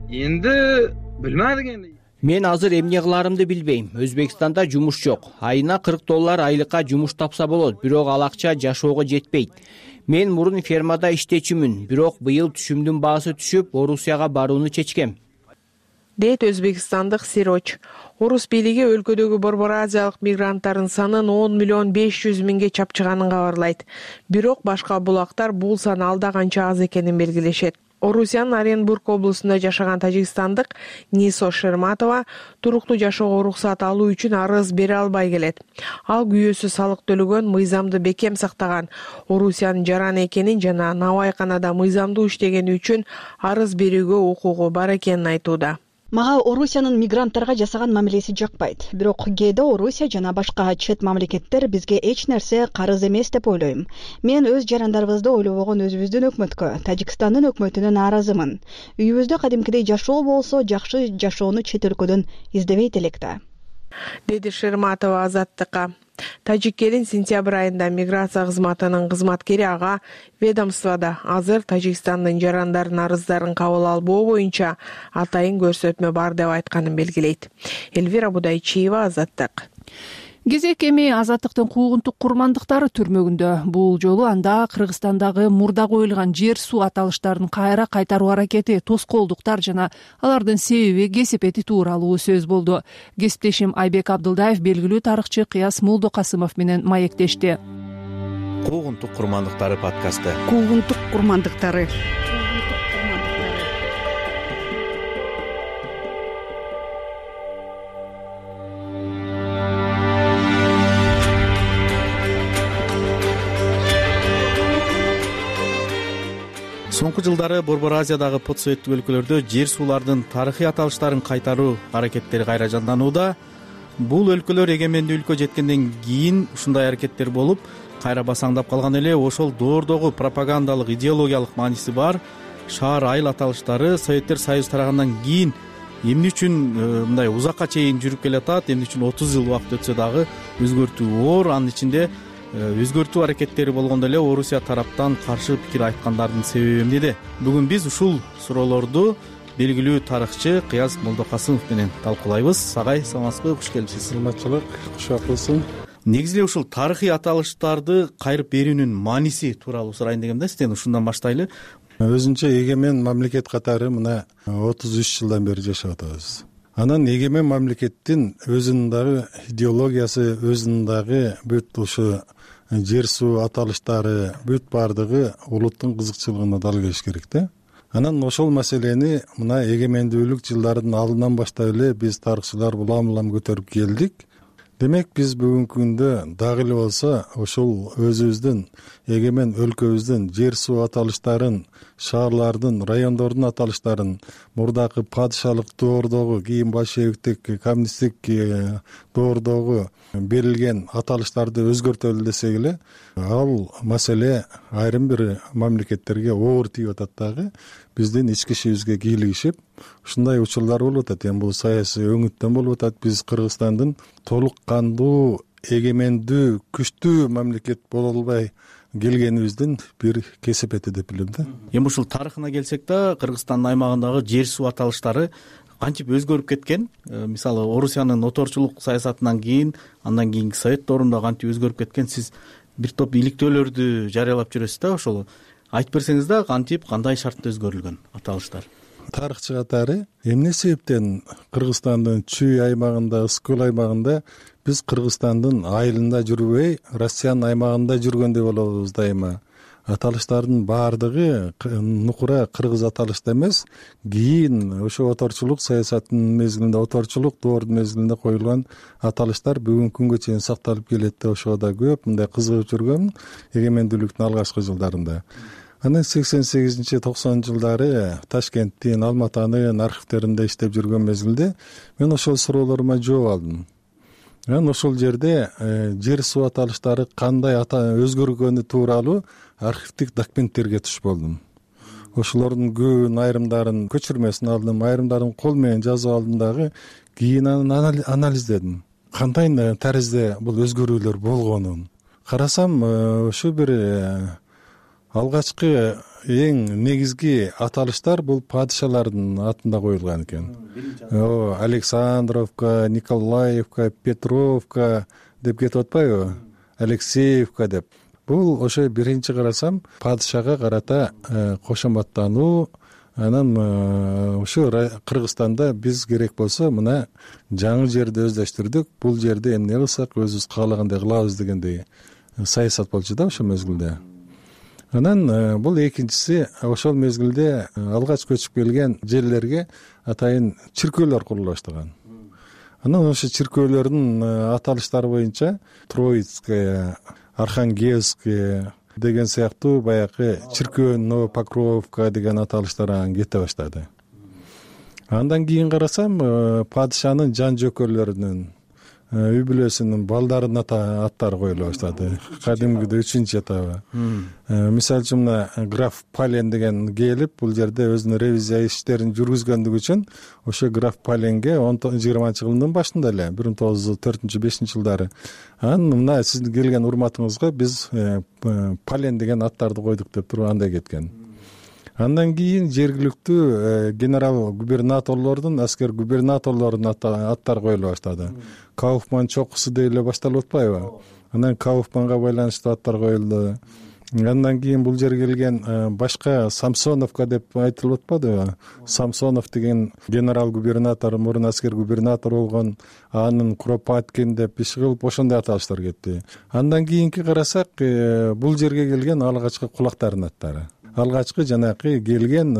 Эndi билмадик энди. Мен азыр эмне кыларымды билбейм. Өзбекстанда жумуш жок. Айына кырк доллар айлыкка жумуш тапса болот, бирок ал акча жашоого жетпейт. Мен мурун фермада иштечүмүн, бирок быйыл түшүмдүн баасы түшүп, Орусияга барууну чечкем, дейт өзбекстандык Сироч. Орус бийлиги өлкөдөгү Борбор Азиялык мигранттардын санын он миллион беш жүз миңге чапчыганын кабарлайт. Бирок башка булактар бул сан алда канча аз экенин белгилешет. Орусиянын Оренбург облусунда жашаган тажикстандык Нисо Шерматова туруктуу жашоого уруксат алуу үчүн арыз бере албай келет. Ал күйөөсү салык төлөгөн, мыйзамды бекем сактаган, Орусиянын жараны экенин жана наубайканада мыйзамдуу иштегени үчүн арыз берүүгө укугу бар экенин айтууда. Мага Орусиянын мигранттарга жасаган мамилеси жакпайт. Бирок кээде Орусия жана башка чет мамлекеттер бизге эч нерсе карыз эмес деп ойлойм. Мен өз жарандарыбызды ойлобогон өзүбүздүн өкмөткө, Тажикстандын өкмөтүнө нааразымын. Үйүбүздө кадимкидей жашоо болсо, жакшы жашоону чет өлкөдөн издебейт элек да, деди Шерматова Азаттыкка. Тажик элин сентябрь айында миграция кызматынын кызматкери ага ведомствода азыр Тажикстандын жарандардын арыздарын кабыл албоо боюнча атайын көрсөтмө бар деп айтканын белгилейт. Элвира Будайчиева, Азаттык. Кезек эми Азаттыктын куугунтук курмандыктары түрмөгүндө. Бул жолу анда Кыргызстандагы мурда коюлган жер суу аталыштарын кайра кайтаруу аракети, тоскоолдуктар жана алардын себеби, кесепети тууралуу сөз болду. Кесиптешим Айбек Абдылдаев белгилүү тарыхчы Кыяс Молдокасымов менен маектешти. Куугунтук курмандыктары подкасты. Куугунтук курмандыктары. Соңку жылдары Борбор Азиядагы подсоветтик өлкөлөрдө жер суулардын тарыхый аталыштарын кайтаруу аракеттери кайра жанданууда. Бул өлкөлөр эгемендүү өлкө жеткенден кийин ушундай аракеттер болуп, кайра басаңдап калган эле. Ошол доордогу пропагандалык, идеологиялык мааниси бар шаар айыл аталыштары Советтер Союзу тарагандан кийин эмне үчүн мындай узакка чейин жүрүп келатат, эмне үчүн отуз жыл убакыт өтсө дагы өзгөртүү оор. Анын ичинде өзгөртүү аракеттери болгондо эле Орусия тараптан каршы пикир айткандардын себеби эмнеде? Бүгүн биз ушул суроолорду белгилүү тарыхчы Кыяс Молдокасымов менен талкуулайбыз. Сагай, саламатсызбы? Куш келипсиз. Саламатчылык, кушак болсун. Негизи эле ушул тарыхый аталыштарды кайрып берүүнүн мааниси тууралуу сурайын дегем да, сизден ушундан баштайлы. Өзүнчө эгемен мамлекет катары мына отуз үч жылдан бери жашап атабыз. Анан эгемен мамлекеттин өзүнүн дагы идеологиясы, өзүнүн дагы бүт ушу жер суу аталыштары, бүт бардыгы улуттун кызыкчылыгына дал келиш керек да. Анан ошол маселени мына эгемендүүлүк жылдарынын алдынан баштап эле биз тарыхчылар улам улам көтөрүп келдик. Демек биз бүгүнкү күндө дагы эле болсо ошол өзүбүздүн эгемен өлкөбүздүн жер суу аталыштарын, шаарлардын, райондордун аталыштарын, мурдакы падышалык доордогу, кийин большевиктик, коммунисттик доордогу берилген аталыштарды өзгөртөлү десек эле, ал маселе айрым бир мамлекеттерге оор тийип атат дагы. Биздин ички ишибизге кийлигишип, ушундай учурлар болуп атат. Эми бул саясий өңүттөн болуп атат. Биз Кыргызстандын толук кандуу, эгемендүү, күчтүү мамлекет боло албай келгенибиздин бир кесепети деп билем да. Эми ушул тарыхына келсек да, Кыргызстандын аймагындагы жер суу аталыштары кантип өзгөрүп кеткен? Мисалы, Орусиянын оторчулук саясатынан кийин, андан кийинки Совет доорунда кантип өзгөрүп кеткен? Сиз бир топ иликтөөлөрдү жарыялап жүрөсүз да, ошол айтып берсеңиз да, кантип, кандай шартта өзгөрүлгөн аталыштар? Тарыхчы катары эмне себептен Кыргызстандын Чүй аймагында, Ысыкөл аймагында биз Кыргызстандын айылында жүрбөй, Россиянын аймагында жүргөндөй болобуз дайыма. Аталыштардын баардыгы нукура кыргыз аталышты эмес, кийин ошо оторчулук саясатынын мезгилинде, оторчулук доордун мезгилинде коюлган аталыштар бүгүнкү күнгө чейин сакталып келет да. Ошого да көп мындай кызыгып жүргөм эгемендүүлүктүн алгачкы жылдарында. Анан сексен сегизинчи токсонунчу жылдары Ташкенттин, Алматанын архивтеринде иштеп жүргөн мезгилде мен ошол суроолорума жооп алдым. анан ошол жерде жер суу аталыштары кандай өзгөргөнү тууралуу архивдик документтерге туш болдум. Ошолордун көбүн айрымдарын көчүрмөсүн алдым, айрымдарын кол менен жазып алдым дагы, кийин анан анализдедим. Кандай таризде бул өзгөрүүлөр болгонун карасам, ошо бир алгачкы эң негизги аталыштар бул падышалардын атында коюлган экен. Александровка, Николаевка, Петровка деп кетип атпайбы? Алексеевка деп. Бул ошо биринчи карасам падышага карата кошоматтануу. Анан ошо Кыргызстанда биз керек болсо мына жаңы жерди өздөштүрдүк, бул жерде эмне кылсак өзүбүз каалагандай кылабыз дегендей саясат болчу да ошол мезгилде. Анан бул экинчиси, ошол мезгилде алгач көчүп келген жерлерге атайын чиркөөлөр курула баштаган. Анан ошо чиркөөлөрдүн аталыштары боюнча Троицкая, Архангельская деген сыяктуу баягы чиркөө, Новопокровка деген аталыштар анан кете баштады. Андан кийин карасам, падышанын жан жөкөлөрүнүн, үй бүлөсүнүн балдарынын аттары коюла баштады. Кадимгидей үчүнчү этабы. Мисалы үчүн мына граф Пален деген келип, бул жерде өзүнүн ревизия иштерин жүргүзгөндүгү үчүн ошо граф Паленге жыйырманчы кылымдын башында эле бир миң тогуз жүз төртүнчү бешинчи жылдары анан мына сиздин келген урматыңызга биз Пален деген аттарды койдук деп туруп андай кеткен. Андан кийин жергиликтүү генерал губернаторлордун, аскер губернаторлордун аттары коюла баштады. Кауфман чокусу деп эле башталып атпайбы? Анан Кауфманга байланыштуу аттар коюлду. Андан кийин бул жерге келген башка Самсоновка деп айтылып атпадыбы? Самсонов деген генерал губернатор, мурун аскер губернатор болгон, анын Куропаткин деп иш кылып ошондой аталыштар кетти. Андан кийинки карасак, бул жерге келген алгачкы кулактардын аттары. Алгачкы жанакы келген,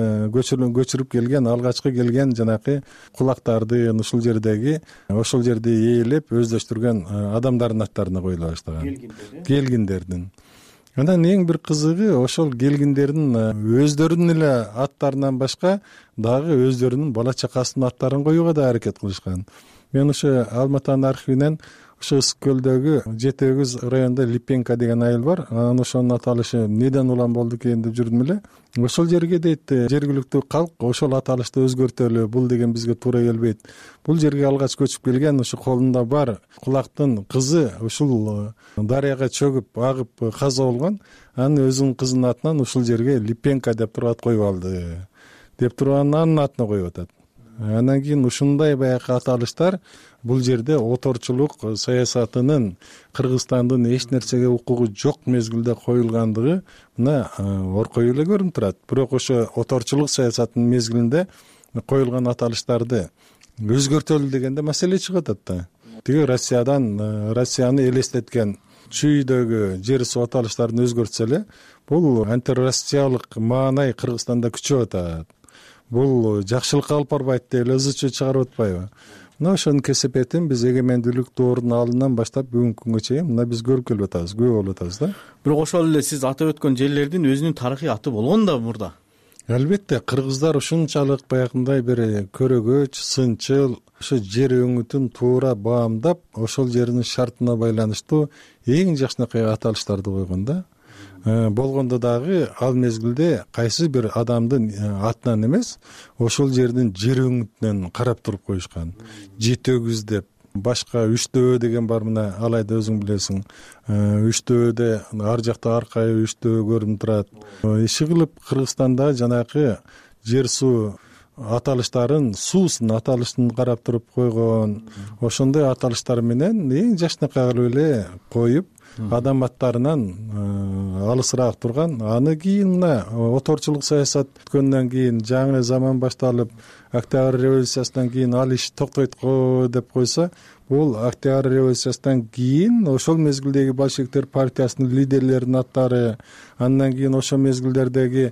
көчүрүп келген, алгачкы келген жанакы кулактарды ушул жердеги, ошол жерде ээлеп өздөштүргөн адамдардын аттарына коюла баштаган. Келгиндердин. Анан эң бир кызыгы, ошол келгиндердин өздөрүнүн эле аттарынан башка дагы өздөрүнүн бала чакасынын аттарын коюуга да аракет кылышкан. Мен ошо Алматанын архивинен ошо Ысык көлдөгү жети өгүз районунда Липенко деген айыл бар. Анан ошонун аталышы неден улам болду экен деп жүрдүм эле. Ошол жерге дейт жергиликтүү калк ошол аталышты өзгөртөлү, бул деген бизге туура келбейт. Бул жерге алгач көчүп келген ошо колунда бар кулактын кызы ушул дарыяга чөгүп, агып каза болгон. Анын өзүнүн кызынын атынан ушул жерге Липенко деп туруп ат коюп алды. Деп туруп анын атына коюп атат. Андан кийин ушундай баягы аталыштар бул жерде оторчулук саясатынын Кыргызстандын эч нерсеге укугу жок мезгилде коюлгандыгы мына оркой эле көрүнүп турат. Бирок ошо оторчулук саясатынын мезгилинде коюлган аталыштарды өзгөртөлү дегенде маселе чыгып атат да. Тиги Россиядан, Россияны элестеткен чүйдөгү жер суу аталыштарын өзгөртсө эле, бул антироссиялык маанай Кыргызстанда күчөп атат. Бул жакшылыкка алып барбайт деп эле ызы чуу чыгарып атпайбы? Мына ошонун кесепетин биз эгемендүүлүк доорунун алдынан баштап бүгүнкү күнгө чейин мына биз көрүп келип атабыз, күбө болуп атабыз да. Бирок ошол эле сиз атап өткөн жерлердин өзүнүн тарыхый аты болгон да мурда. Албетте, кыргыздар ушунчалык баягындай бир көрөгөч, сынчыл, ошо жер өңүтүн туура баамдап, ошол жердин шартына байланыштуу эң жакшынакай аталыштарды койгон да. Болгондо дагы ал мезгилде кайсы бир адамдын атынан эмес, ошол жердин жер өңүтүнөн карап туруп коюшкан. Жети өгүз деп, башка үчтөө деген бар, мына алайда өзүң билесиң. Үчтөөдө ар жакта аркайы үчтөө көрүнүп турат. Иши кылып Кыргызстанда жанакы жер суу аталыштарын, суусун аталышын карап туруп койгон. Ошондой аталыштар менен эң жакшынакай кылып эле коюп, адам аттарынан алысыраак турган. Аны кийин мына оторчулук саясат өткөндөн кийин, жаңы заман башталып, Октябрь революциясынан кийин ал иш токтойт го деп койсо, бул Октябрь революциясынан кийин ошол мезгилдеги большевиктер партиясынын лидерлеринин аттары, андан кийин ошол мезгилдердеги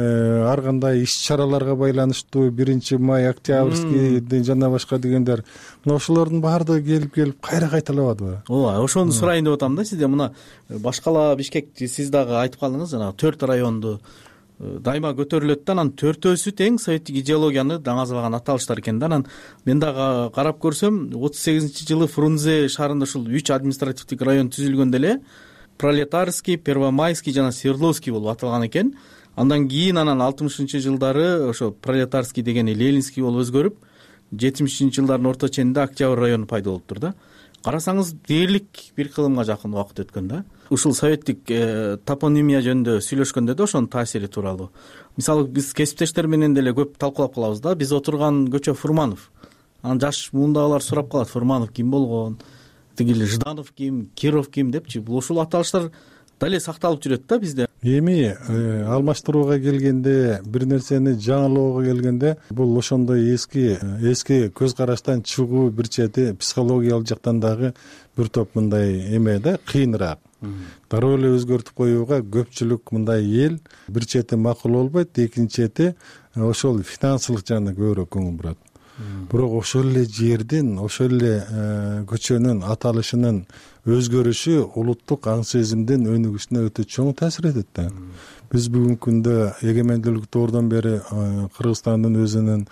ар кандай иш-чараларга байланыштуу биринчи май, Октябрьский жана башка дегендер, мына ошолордун баардыгы келип-келип кайра кайталабадыбы? Ооба, ошону сурайын деп атам да. Сизде мына башкала Бишкек, сиз дагы айтып калдыңыз, жана төрт районду дайыма көтөрүлөт да. Анан төртөөсү тең советтик идеологияны даңазалаган аталыштар экен да. Анан мен дагы карап көрсөм, отуз сегизинчи жылы Фрунзе шаарында ушул үч административдик район түзүлгөндө эле Пролетарский, Первомайский жана Свердловский болуп аталган экен. Андан кийин анан алтымышынчы жылдары ошо Пролетарский дегени Ленинский болуп өзгөрүп, жетимишинчи жылдардын орто ченинде Октябрь району пайда болуптур да. Карасаңыз дээрлик бир кылымга жакын убакыт өткөн да. Ушул советтик топонимия жөнүндө сүйлөшкөндө да ошонун таасири тууралуу. Мисалы биз кесиптештер менен деле көп талкуулап калабыз да. Биз отурган көчө Фурманов. Анан жаш муундагылар сурап калат, Фурманов ким болгон, тигил Жданов ким, Киров ким депчи. Бул ушул аталыштар дале сакталып жүрөт да бизде. Эми алмаштырууга келгенде, бир нерсени жаңылоого келгенде, бул ошондой эски эски көз караштан чыгуу, бир чети психологиялык жактан дагы бир топ мындай эме да, кыйыныраак. Дароо эле өзгөртүп коюуга көпчүлүк мындай эл бир чети макул болбойт, экинчи чети ошол финансылык жагына көбүрөөк көңүл бурат. Бирок ошол эле жердин, ошол эле көчөнүн аталышынын өзгөрүшү улуттук аң сезимдин өнүгүшүнө өтө чоң таасир этет да. Биз бүгүнкү күндө эгемендүүлүк доордон бери Кыргызстандын өзүнүн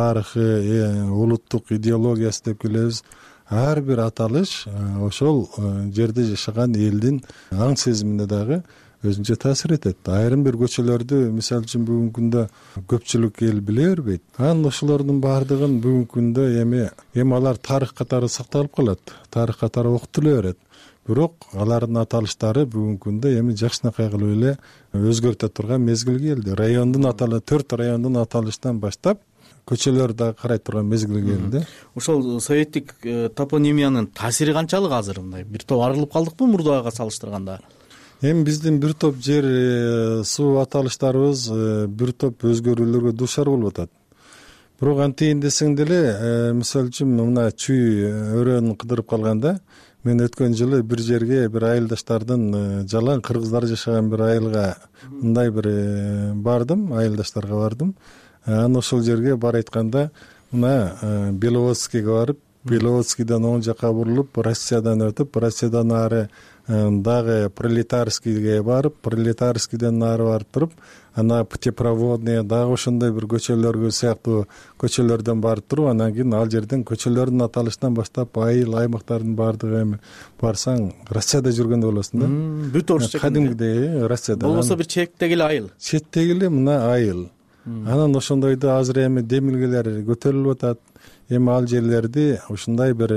тарыхы, улуттук идеологиясы деп келебиз. Ар бир аталыш ошол жерде жашаган элдин аң сезимине дагы өзүнчө таасир этет. Айрым бир көчөлөрдү, мисалы үчүн бүгүнкү күндө көпчүлүк эл биле бербейт. Анан ошолордун баардыгын бүгүнкү күндө эми эми алар тарых катары сакталып калат, тарых катары окутула берет. Бирок алардын аталыштары бүгүнкү күндө эми жакшынакай кылып эле өзгөртө турган мезгил келди. Райондун аталы, төрт райондун аталышынан баштап көчөлөр дагы карай турган мезгил келди. Ошол советтик топонимиянын таасири канчалык азыр мындай? Бир топ арылып калдыкпы мурдага салыштырганда? Эми биздин бир топ жер суу аталыштарыбыз бир топ өзгөрүүлөргө дуушар болуп атат. Бирок антейин десең деле, мисалы үчүн мына чүй өрөөнү кыдырып калганда, мен өткөн жылы бир жерге бир айылдаштардын, жалаң кыргыздар жашаган бир айылга мындай бир бардым, айылдаштарга бардым. Анан ошол жерге бар айтканда, мына Беловодскийге барып, Беловодскийден оң жака бурулуп, Россиядан өтүп, Россиядан ары дагы Пролетарскийге барып, Пролетарскийден ары барып туруп, ана путепроводный дагы ошондой бир көчөлөргө сыяктуу көчөлөрдөн барып туруп, анан кийин ал жерден көчөлөрдүн аталышынан баштап айыл аймактардын баардыгы эми барсаң Россияда жүргөндөй болосуң да. Бүт орусча кадимгидей Россияда. Болбосо бир четтеги эле айыл. Четтеги эле мына айыл. Анан ошондойду азыр эми демилгелер көтөрүлүп атат. Эми ал жерлерди ушундай бир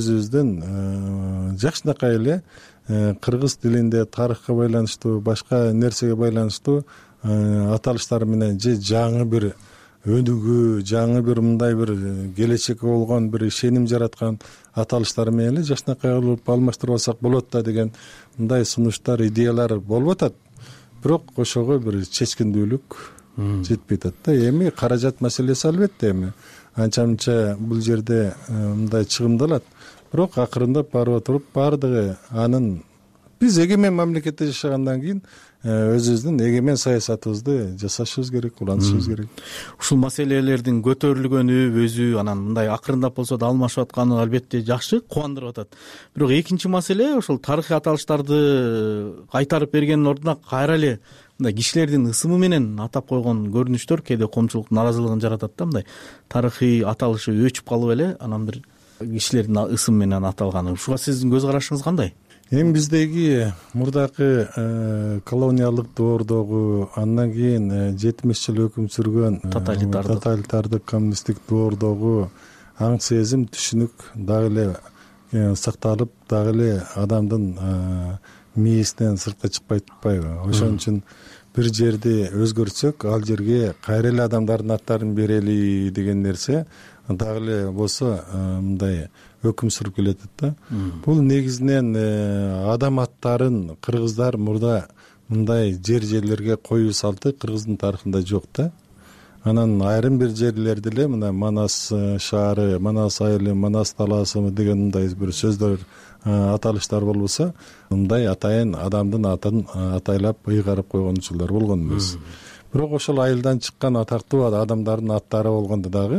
өзүбүздүн жакшынакай эле кыргыз тилинде тарыхка байланыштуу, башка нерсеге байланыштуу аталыштар менен же жаңы бир өнүгүү, жаңы бир мындай бир келечекке болгон бир ишеним жараткан аталыштар менен эле жакшынакай кылып алмаштырып алсак болот да деген мындай сунуштар, идеялар болуп атат. Бирок ошого бир чечкиндүүлүк жетпей атат да. Эми каражат маселеси албетте эми анча-мынча бул жерде мындай чыгымдалат. Бирок акырындап барып отуруп баардыгы анын биз эгемен мамлекетте жашагандан кийин өзүбүздүн эгемен саясатыбызды жасашыбыз керек, улантышыбыз керек. Ушул маселелердин көтөрүлгөнү өзү анан мындай акырындап болсо да алмашып атканы албетте жакшы, кубандырып атат. Бирок экинчи маселе ошол тарыхый аталыштарды кайтарып бергендин ордуна кайра эле мындай кишилердин ысымы менен атап койгон көрүнүштөр кээде коомчулуктун наразылыгын жаратат да. Мындай тарыхый аталышы өчүп калып эле анан бир кишилердин ысымы менен аталганы. Ушуга сиздин көз карашыңыз кандай? Эми биздеги мурдакы колониялык доордогу, андан кийин жетимиш жыл өкүм сүргөн тоталитардык коммунисттик доордогу аң сезим, түшүнүк дагы эле сакталып, дагы эле адамдын мээсинен сыртка чыкпай турпайбы? Ошон үчүн бир жерди өзгөртсөк, ал жерге кайра эле адамдардын аттарын берели деген нерсе дагы эле болсо мындай өкүм сүрүп келет да. Бул негизинен адам аттарын кыргыздар мурда мындай жер жерлерге коюу салты кыргыздын тарыхында жок да. Анан айрым бир жерлерде эле мына Манас шаары, Манас айылы, Манас талаасы деген мындай бир сөздөр, аталыштар болбосо, мындай атайын адамдын атын атайлап ыйгарып койгон учурлар болгон эмес. Бирок ошол айылдан чыккан атактуу адамдардын аттары болгондо дагы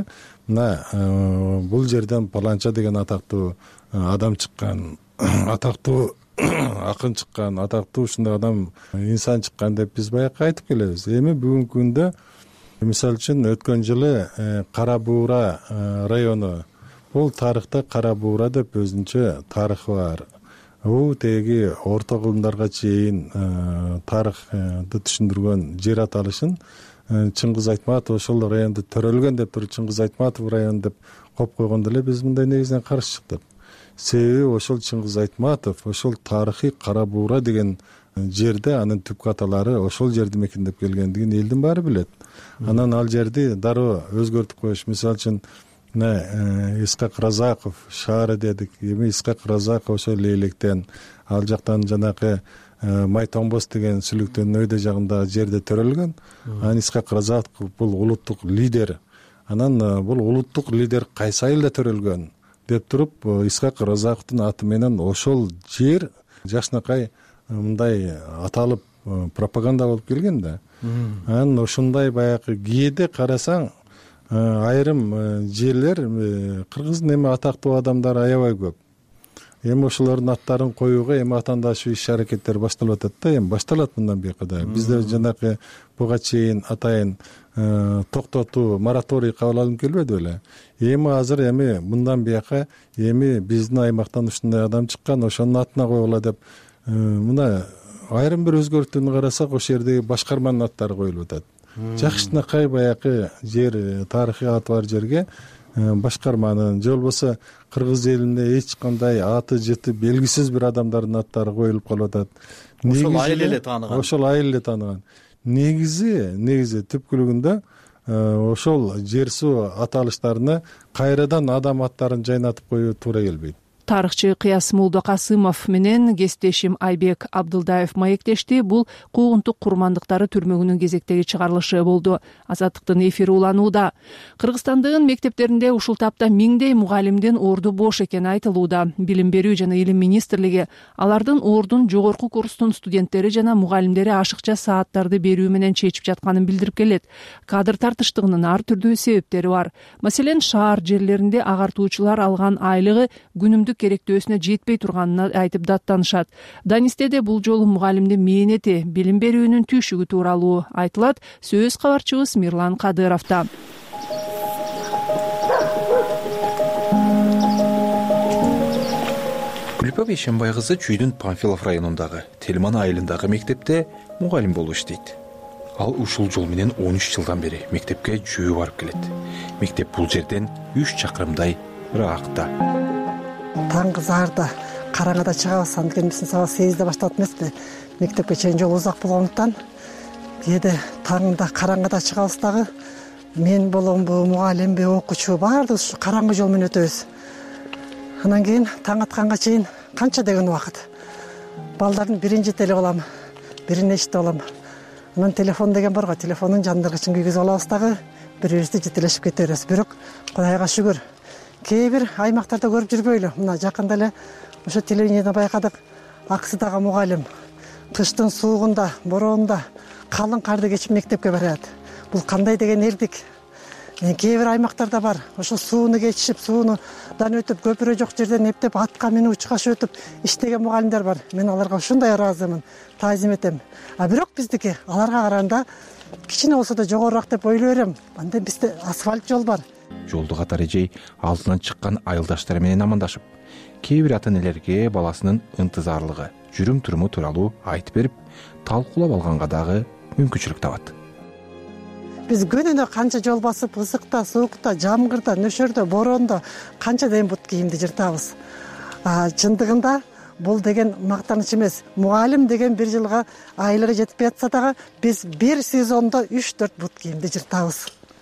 мына бул жерден паланча деген атактуу адам чыккан, атактуу акын чыккан, атактуу ушундай адам, инсан чыккан деп биз баягы айтып келебиз. Эми бүгүнкү күндө мисалы үчүн өткөн жылы Кара Буура району, бул тарыхта Кара Буура деп өзүнчө тарыхы бар. Бул теги орто кылымдарга чейин тарыхты түшүндүргөн жер аталышын Чыңгыз Айтматов ошол районду төрөлгөн деп туруп Чыңгыз Айтматов району деп коюп койгондо эле биз мындай негизинен каршы чыктык. Себеби ошол Чыңгыз Айтматов ошол тарыхый Кара Буура деген жерде анын түп каталары ошол жерди мекендеп келгендигин элдин баары билет. Анан ал жерди дароо өзгөртүп коюш. Мисалы үчүн Исхак Разаков шаары дедик. Эми Исхак Разаков ошол Лейлектен, ал жактан жанакы Майтомбос деген Сүлүктөндүн өйдө жагында жерде төрөлгөн. Анан Исхак Разаков бул улуттук лидер. Анан бул улуттук лидер кайсы айылда төрөлгөн деп туруп Исхак Разаковдун аты менен ошол жер жакшынакай мындай аталып пропаганда болуп келген да. Анан ошондой баягы кээде карасаң айрым жерлер кыргыздын эми атактуу адамдары аябай көп. Эми ошолордун аттарын коюуга эми атаандашуу иш аракеттер башталып атат да, эми башталат мындан бuyука да. Бизде жанакы буга чейин атайын токтотуу мораторий кабыл алынып келбеди беле. Эми азыр эми мындан бuyука эми биздин аймактан ушундай адам чыккан, ошонун атына коюла деп мына айрым бир өзгөртүүнү карасак ошол жердеги башкарманын аттары коюлуп атат. Жакшынакай баягы жер, тарыхый аты бар жерге башкарманын же болбосо кыргыз элинде эч кандай аты жыты белгисиз бир адамдардын аттары коюлуп калып атат. Ошол айыл эле тааныган. Ошол айыл эле тааныган. Негизи, негизи түпкүлүгүндө ошол жер суу аталыштарына кайрадан адам аттарын жайнатып коюу туура келбейт. Тарыхчы Кыяс Молдокасымов менен кесиптешим Айбек Абдылдаев маектешти. Бул куугунтук курмандыктары түрмөгүнүн кезектеги чыгарылышы болду. Азаттыктын эфири уланууда. Кыргызстандын мектептеринде ушул тапта миңдей мугалимдин орду бош экени айтылууда. Билим берүү жана илим министрлиги алардын ордун жогорку курстун студенттери жана мугалимдери ашыкча сааттарды берүү менен чечип жатканын билдирип келет. Кадр тартыштыгынын ар түрдүү себептери бар. Маселен, шаар жерлеринде агартуучулар алган айлыгы күнүмдүк керектөөсүнө жетпей турганын айтып даттанышат. Данистеде бул жолу мугалимдин мээнети, билим берүүнүн түйшүгү тууралуу айтылат. Сөз кабарчыбыз Мирлан Кадыровдо. Күлпа Бейшенбай кызы Чүйдүн Панфилов районундагы Телман айылындагы мектепте мугалим болуп иштейт. Ал ушул жол менен он үч жылдан бери мектепке жөө барып келет. Мектеп бул жерден үч чакырымдай ыракта. Таңғы зарда караңгыда чыгабыз, анткени биздин сабак сегизде башталат эмеспи. Мектепке чейин жол узак болгондуктан кээде таңда караңгыда чыгабыз дагы. Мен боломбу, мугалимби, окуучу баардыгыбыз ушу караңгы жол менен өтөбүз. Анан кийин таң атканга чейин канча деген убакыт. Балдардын бирин жете эле калам, бирин эчте алам. Анан телефон деген барго, телефондун жандыргычын кийгизип алабыз дагы бири-бирибизди жетелешип кете беребиз. Бирок Кудайга шүгүр, кээ бир аймактарда көрүп жүрбөйлү. Мына жакында эле ошо телевидениеден байкадык. Аксыдагы мугалим кыштын суугунда, бороонда калың карды кечип мектепке барат. Бул кандай деген элдик? Кээ бир аймактарда бар. Ошо сууну кечишип, сууну дан өтүп, көпүрө жок жерден эптеп, атка минип, учкаш өтүп иштеген мугалимдер бар. Мен аларга ушундай ыраазымын, таазим этем. А бирок биздики аларга караганда кичине болсо да жогорураак деп ойлой берем. Анда бизде асфальт жол бар. Жолду катар эжей алдынан чыккан айылдаштары менен амандашып, кээ бир ата энелерге баласынын ынтызарлыгы, жүрүм туруму тууралуу айтып берип, талкуулап алганга дагы мүмкүнчүлүк табат. Биз күнүнө канча жол басып, ысыкта, суукта, жамгырда, нөшөрдө, борондо канча ден бут кийимди жыртабыз. Чындыгында бул деген мактаныч эмес. Мугалим деген бир жылга айлыгы жетпей атса дагы биз бир сезондо үч төрт бут кийимди жыртабыз.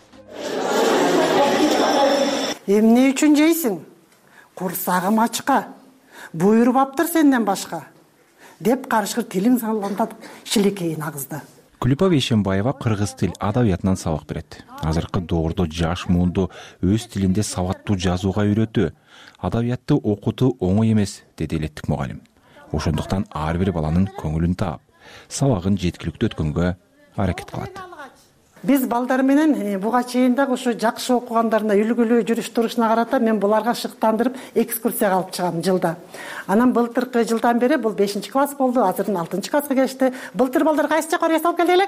Эмне үчүн жейсиң? Курсагым ачка. Буйруп аптыр сенден башка. Деп карышкыр тилиң салгандап шилекейин агызды. Күлпа Бейшенбаева кыргыз тил адабиятынан сабак берет. Азыркы доордо жаш муунду өз тилинде сабаттуу жазууга үйрөтүү, адабиятты окутуу оңой эмес, деди элеттик мугалим. Ошондуктан ар бир баланын көңүлүн таап, сабагын жеткиликтүү өткөнгө аракет кылат. биз балдар менен буга чейин дагы ушу жакшы окугандарына үлгүлүү жүрүш турушуна карата мен буларга шыктандырып экскурсияга алып чыгам жылда. Анан былтыркы жылдан бери бул бешинчи класс болду, азыр алтынчы класска келишти. Былтыр балдар кайсы жака окуя салып келдик элек?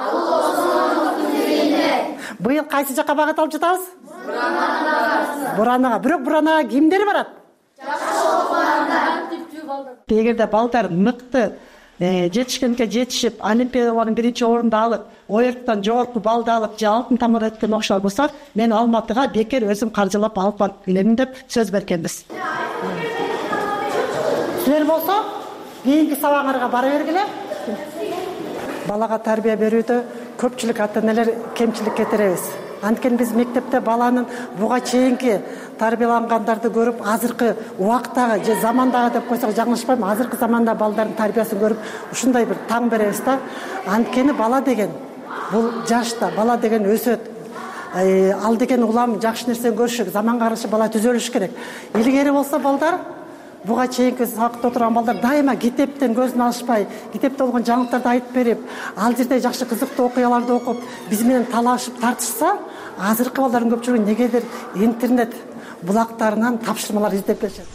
Быйыл кайсы жака багыт алып жатабыз? Буранага. Бирок Буранага кимдер барат? Жакшы окугандар. Эгерде балдар мыкты жетишкенге жетишип, олимпиадалардын биринчи орунду алып, оерттан жогорку балды алып, же алтын тамыр эткен окшор болсак, мен Алматыга бекер өзүм каржылап алып барып келем деп сөз бергенбиз. Силер болсо, кийинки сабагыңарга бара бергиле. Балага тарбия берүүдө көпчүлүк ата-энелер кемчилик кетиребиз. Анткени биз мектепте баланын буга чейинки тарбиялангандарды көрүп, азыркы убактагы же замандагы деп койсок жаңылышпайм, азыркы заманда балдардын тарбиясын көрүп, ушундай бир таң беребиз да. Анткени бала деген бул жашта, бала деген өсөт. Ал деген улам жакшы нерсени көрүшүк, заманга каршы бала түзөлүш керек. Илгери болсо балдар буга чейинки сабакта отурган балдар дайыма китептен көзүн алышпай, китепте болгон жаңылыктарды айтып берип, ал жерде жакшы кызыктуу окуяларды окуп, биз менен талашып тартышса, азыркы балдардын көпчүлүгү негедир интернет булактарынан тапшырмалар издеп беришет.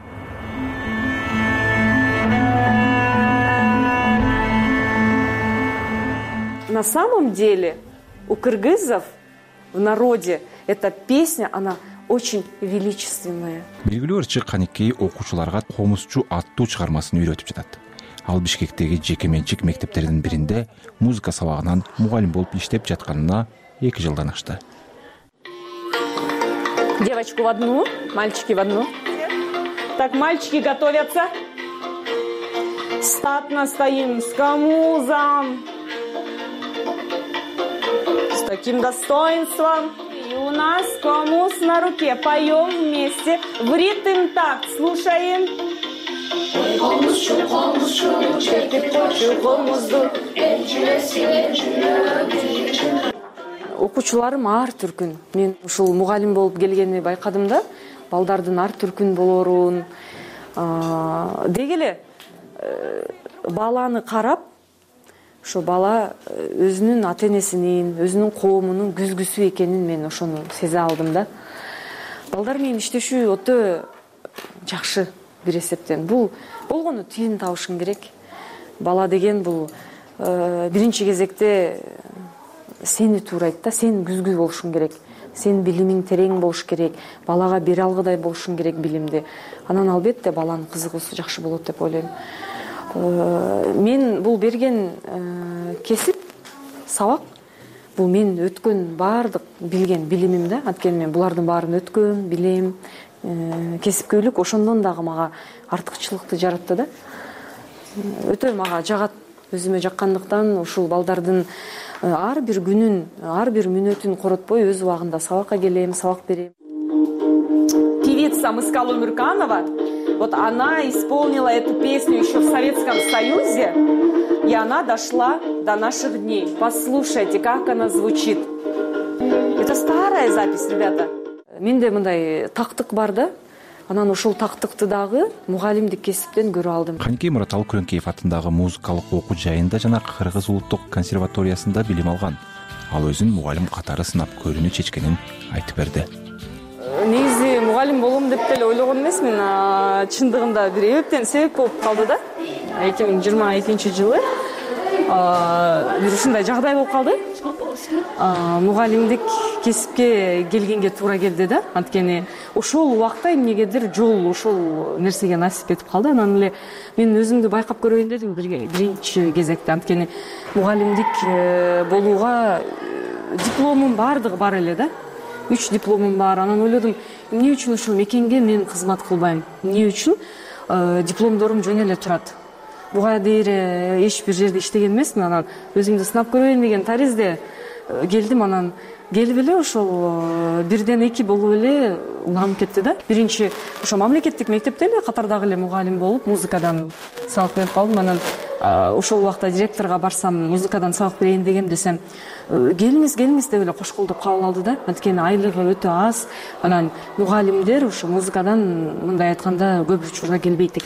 На самом деле у кыргызов в народе эта песня, она очень величественная. Белгилүү ырчы Каникей окуучуларга Комузчу аттуу чыгармасын үйрөтүп жатат. Ал Бишкектеги жеке менчик мектептердин биринде музыка сабагынан мугалим болуп иштеп жатканына эки жылдан ашты. Девочку в одну, мальчики в одну. Так, мальчики готовятся. Статно стоим с камузом, с таким достоинством. И у нас камуз на руке. Поем вместе в ритм такт. Слушаем. Комузчу, комузчу, чертип койчу комузду, элчилесин жүрөгү. Окуучуларым ар түркүн. Мен ушул мугалим болуп келгенди байкадым да, балдардын ар түркүн болорун. Деги эле баланы карап, ошо бала өзүнүн ата-энесинин, өзүнүн коомунун күзгүсү экенин мен ошону сезе алдым да. Балдар менен иштешүү өтө жакшы бир эсептен. Бул болгону тиин табышың керек. Бала деген бул биринчи кезекте сени туурайт да, сен күзгү болушуң керек. Сен билимиң терең болуш керек. Балага бере алгыдай болушуң керек билимди. Анан албетте баланын кызыгуусу жакшы болот деп ойлойм. Мен бул берген кесип, сабак, бул мен өткөн баардык билген билимим да. Анткени мен булардын баарын өткөм, билем. Кесипкөйлүк ошондон дагы мага артыкчылыкты жаратты да. Өтө мага жагат, өзүмө жаккандыктан ушул балдардын ар бир күнүн, ар бир мүнөтүн коротпой өз убагында сабакка келем, сабак берем. Певица Мыскалу Нурканова, вот она исполнила эту песню еще в Советском Союзе, и она дошла до наших дней. Послушайте, как она звучит. Это старая запись, ребята. Менде мындай тактык бар да. Анан ушул тактыкты дагы мугалимдик кесиптен көрүп алдым. Каникей Мураталы Күрөңкеев атындагы музыкалык окуу жайында жана Кыргыз улуттук консерваториясында билим алган. Ал өзүн мугалим катары сынап көрүүнү чечкенин айтып берди. Негизи мугалим болом деп деле ойлогон эмесмин. Чындыгында бир эбептен себеп болуп калды да. эки миң жыйырма экинчи жылы бир ушундай жагдай болуп калды. Мугалимдик кесипке келгенге туура келди да. Анткени ошол убакта эмнегедир жол ошол нерсеге насип этип калды. Анан эле мен өзүмдү байкап көрөйүн дедим биринчи кезекте. Анткени мугалимдик болууга дипломум бардыгы бар эле да. Үч дипломум бар. Анан ойлодум, эмне үчүн ушул мекенге мен кызмат кылбайм? Эмне үчүн дипломдорум жөн эле турат? Буга дейре эч бир жерде иштеген эмесмин. Анан өзүмдү сынап көрөйүн деген таризде келдим. Анан келип эле ошол бирден эки болуп эле уланып кетти да. Биринчи ошо мамлекеттик мектепте эле катардагы эле мугалим болуп музыкадан сабак берип калдым. Анан ошол убакта директорго барсам, музыкадан сабак берейин дегем десем, келиңиз, келиңиз деп эле кошкулдуп кабыл алды да. Анткени айлыгы өтө аз. Анан мугалимдер ошо музыкадан мындай айтканда көп учурда келбейт экен да.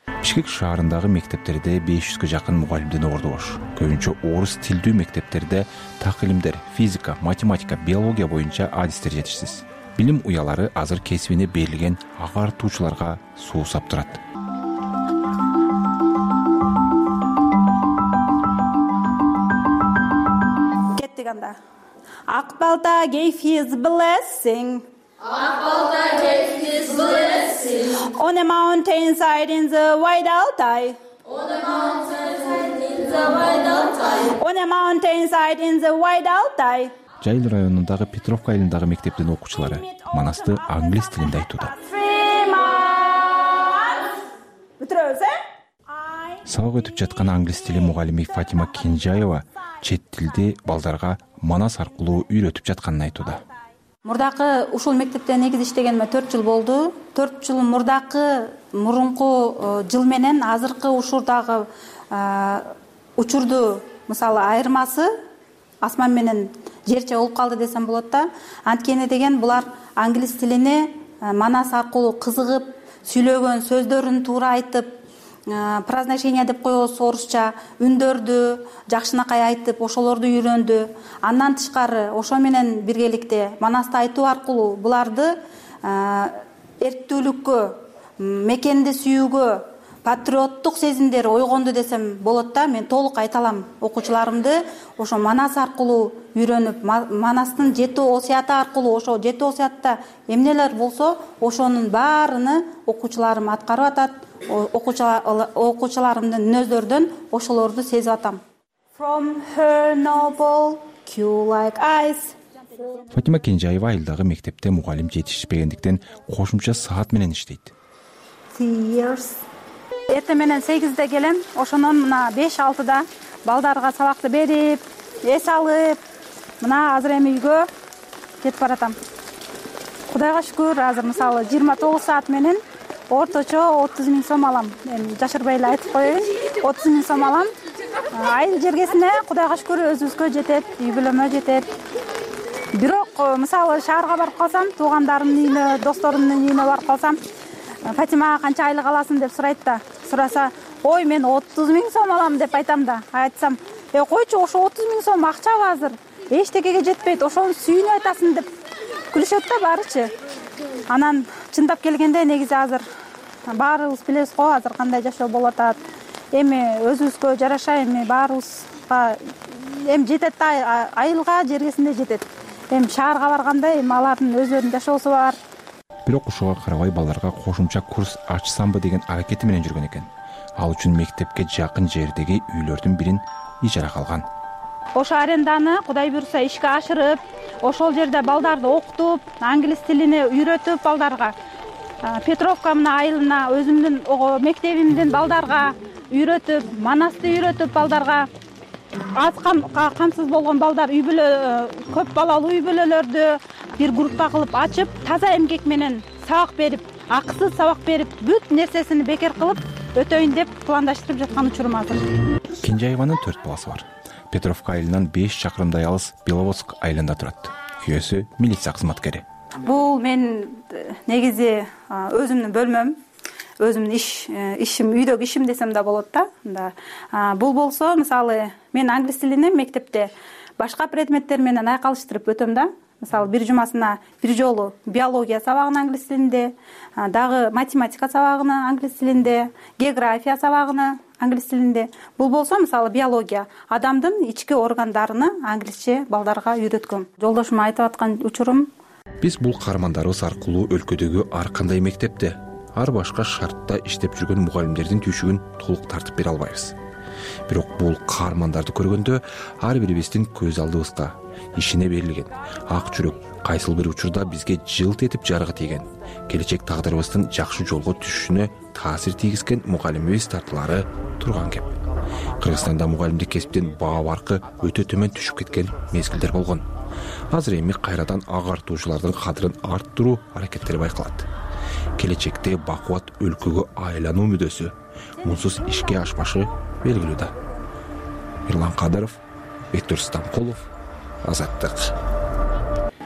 Бишкек шаарындагы мектептерде беш жүзгө жакын мугалимдин орду бош. Көбүнчө орус тилдүү мектептерде так илимдер, физика, математика, биология боюнча адистер жетишсиз. Билим уялары азыр кесибине берилген агартуучуларга суусап турат. Кеттик анда. Ак балта gave his blessing. Ак балта gave his blessing. On a mountainside in the white Altai. On a mountainside in the white Altai. On a mountainside in the white Altai. Жайыл районундагы Петровка айылындагы мектептин окуучулары манасты англис тилинде айтууда. Бүтүрөбүз, э? Сабак өтүп жаткан англис тили мугалими Фатима Кенжаева чет тилди балдарга манас аркылуу үйрөтүп жатканын айтууда. Мурдакы ушул мектепте негизи иштегениме төрт жыл болду. төрт жыл мурдакы мурунку жыл менен азыркы ушурдагы учурду мисалы айырмасы асман менен жерче болуп калды десем болот да. Анткени деген булар англис тилине манас аркылуу кызыгып, сүйлөгөн сөздөрүн туура айтып, произношение деп коебуз орусча, үндөрдү жакшынакай айтып, ошолорду үйрөндү. Андан тышкары ошо менен биргеликте манасты айтуу аркылуу буларды эрктүүлүккө, мекенди сүйүүгө, патриоттук сезимдер ойгонду десем болот да. Мен толук айта алам окуучуларымды ошо манас аркылуу үйрөнүп, манастын жети осуяты аркылуу, ошо жети осуятта эмнелер болсо ошонун баарыны окуучуларым аткарып атат. Окуучуларымдын мүнөздөрдөн ошолорду сезип атам. From her noble cue like ice. Фатима Кенжаева айылдагы мектепте мугалим жетишпегендиктен кошумча саат менен иштейт. Эртең менен сегизде келем, ошонон мына беш алтыда балдарга сабакты берип, эс алып, мына азыр эми үйгө кетип баратам. Кудайга шүкүр, азыр мисалы жыйырма тогуз саат менен орточо отуз миң сом алам. Эми жашырбай эле айтып коеюн, отуз миң сом алам. Айыл жергесине Кудайга шүкүр өзүбүзгө жетет, үй бүлөмө жетет. Бирок мисалы шаарга барып калсам, туугандарымдын үйүнө, досторумдун үйүнө барып калсам, Фатима канча айлык аласың деп сурайт да. Сураса, ой, мен отуз миң сом алам деп айтам да. Айтсам, э койчу, ошо отуз миң сом акчабы азыр? Эчтекеге жетпейт, ошону сүйүнүп айтасың деп күлүшөт да баарычы. Анан чындап келгенде негизи азыр баарыбыз билебиз го, азыр кандай жашоо болуп атат. Эми өзүбүзгө жараша эми баарыбызга эми жетет да, айылга жергесинде жетет. Эми шаарга барганда эми алардын өздөрүнүн жашоосу бар. Бирок ушуга карабай балдарга кошумча курс ачсамбы деген аракети менен жүргөн экен. Ал үчүн мектепке жакын жердеги үйлөрдүн бирин ижарага алган. Ошо аренданы Кудай буйрса ишке ашырып, ошол жерде балдарды окутуп, англис тилини үйрөтүп балдарга, Петровка мына айылына өзүмдүн мектебимдин балдарга үйрөтүп, манасты үйрөтүп балдарга, аз камсыз болгон балдар үй бүлө, көп балалуу үй бүлөлөрдү бир группа кылып ачып, таза эмгек менен сабак берип, акысыз сабак берип, бүт нерсесин бекер кылып өтөйүн деп пландаштырып жаткан учурум азыр. Кенжаеванын төрт баласы бар. Петровка айылынан беш чакырымдай алыс Беловодск айылында турат. Күйөөсү милиция кызматкери. Бул мен негизи өзүмдүн бөлмөм, өзүмдүн иш ишим, үйдөгү ишим десем да болот да. Бул болсо, мисалы, мен англис тилине мектепте башка предметтер менен айкалыштырып өтөм да. Мисалы, бир жумасына бир жолу биология сабагын англис тилинде, дагы математика сабагын англис тилинде, география сабагын англис тилинде. Бул болсо, мисалы, биология адамдын ички органдарыны англисче балдарга үйрөткөм. Жолдошум айтып аткан учурум. Биз бул каармандарыбыз аркылуу өлкөдөгү ар кандай мектепте, ар башка шартта иштеп жүргөн мугалимдердин түйшүгүн толук тартып бере албайбыз. Бирок бул каармандарды көргөндө ар бирибиздин көз алдыбызга ишине берилген ак жүрөк кайсыл бир учурда бизге жылт этип жарыгы тийген, келечек тагдырыбыздын жакшы жолго түшүшүнө таасир тийгизген мугалимибиз тартылары турган кеп. Кыргызстанда мугалимдик кесиптин баа баркы өтө төмөн түшүп кеткен мезгилдер болгон. Азыр эми кайрадан агартуучулардын кадырын арттыруу аракеттери байкалат. Келечекте бакубат өлкөгө айлануу мүдөсү мунсуз ишке ашпашы белгилүү да. Эрлан Кадыров, Бектур Станкулов, Азаттык.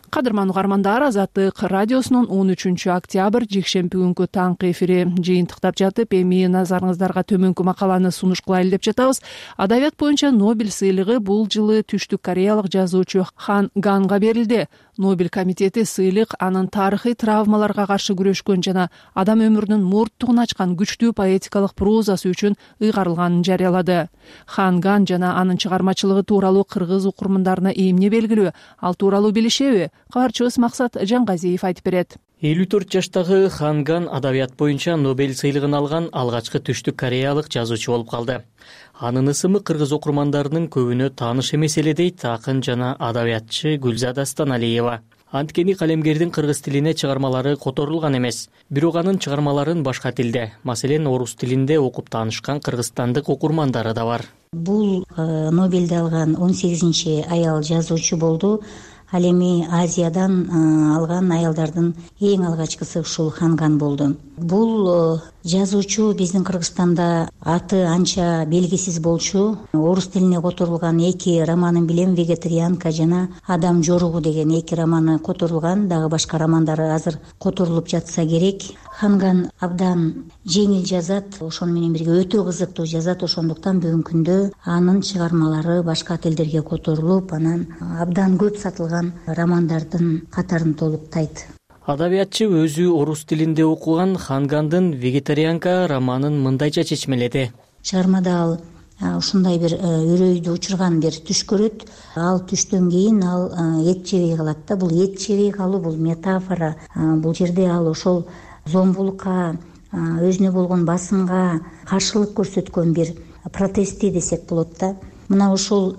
Кадырман угармандар, Азаттык радиосунун он үчүнчү октябрь жекшемби күнкү таңкы эфири жыйынтыктап жатып, эми назарыңыздарга төмөнкү макаланы сунуш кылайлы деп жатабыз. Адабият боюнча Нобель сыйлыгы бул жылы Түштүк Кореялык жазуучу Хан Ганга берилди. Нобель комитети сыйлык анын тарыхый травмаларга каршы күрөшкөн жана адам өмүрүнүн мурттугун ачкан күчтүү поэтикалык прозасы үчүн ыйгарылганын жарыялады. Хан Ган жана анын чыгармачылыгы тууралуу кыргыз окурмандарына эмне белгилүү, ал тууралуу билишеби? Кабарчыбыз Максат Жангазиев айтып берет. элүү төрт жаштагы Хан Ган адабият боюнча Нобель сыйлыгын алган алгачкы Түштүк Кореялык жазуучу болуп калды. Анын ысымы кыргыз окурмандарынын көбүнө тааныш эмес эле дейт акын жана адабиятчы Гүлзада Станалиева. Анткени калемгердин кыргыз тилине чыгармалары которулган эмес. Бирок анын чыгармаларын башка тилде, маселен орус тилинде окуп таанышкан кыргызстандык окурмандары да бар. Бул Нобелди алган он сегизинчи аял жазуучу болду. Ал эми Азиядан алган аялдардын эң алгачкысы ушул Хан Ган болду. Бул жазуучу биздин Кыргызстанда аты анча белгисиз болчу. Орус тилине которулган эки романын билем, Вегетарианка жана Адам жоругу деген эки романы которулган, дагы башка романдары азыр которулуп жатса керек. Хан Ган абдан жеңил жазат, ошону менен бирге өтө кызыктуу жазат, ошондуктан бүгүнкү күндө анын чыгармалары башка тилдерге которулуп, анан абдан көп сатылган романдардын катарын толуктайт. Адабиятчы өзү орус тилинде окуган Хан Гандын Вегетарианка романын мындайча чечмеледи. Чыгармада ал ушундай бир үрөйдү учурган бир түш көрөт. Ал түштөн кийин ал эт жебей калат да. Бул эт жебей калуу бул метафора. Бул жерде ал ошол зомбулукка, өзүнө болгон басымга каршылык көрсөткөн бир протести десек болот да. Мына ошол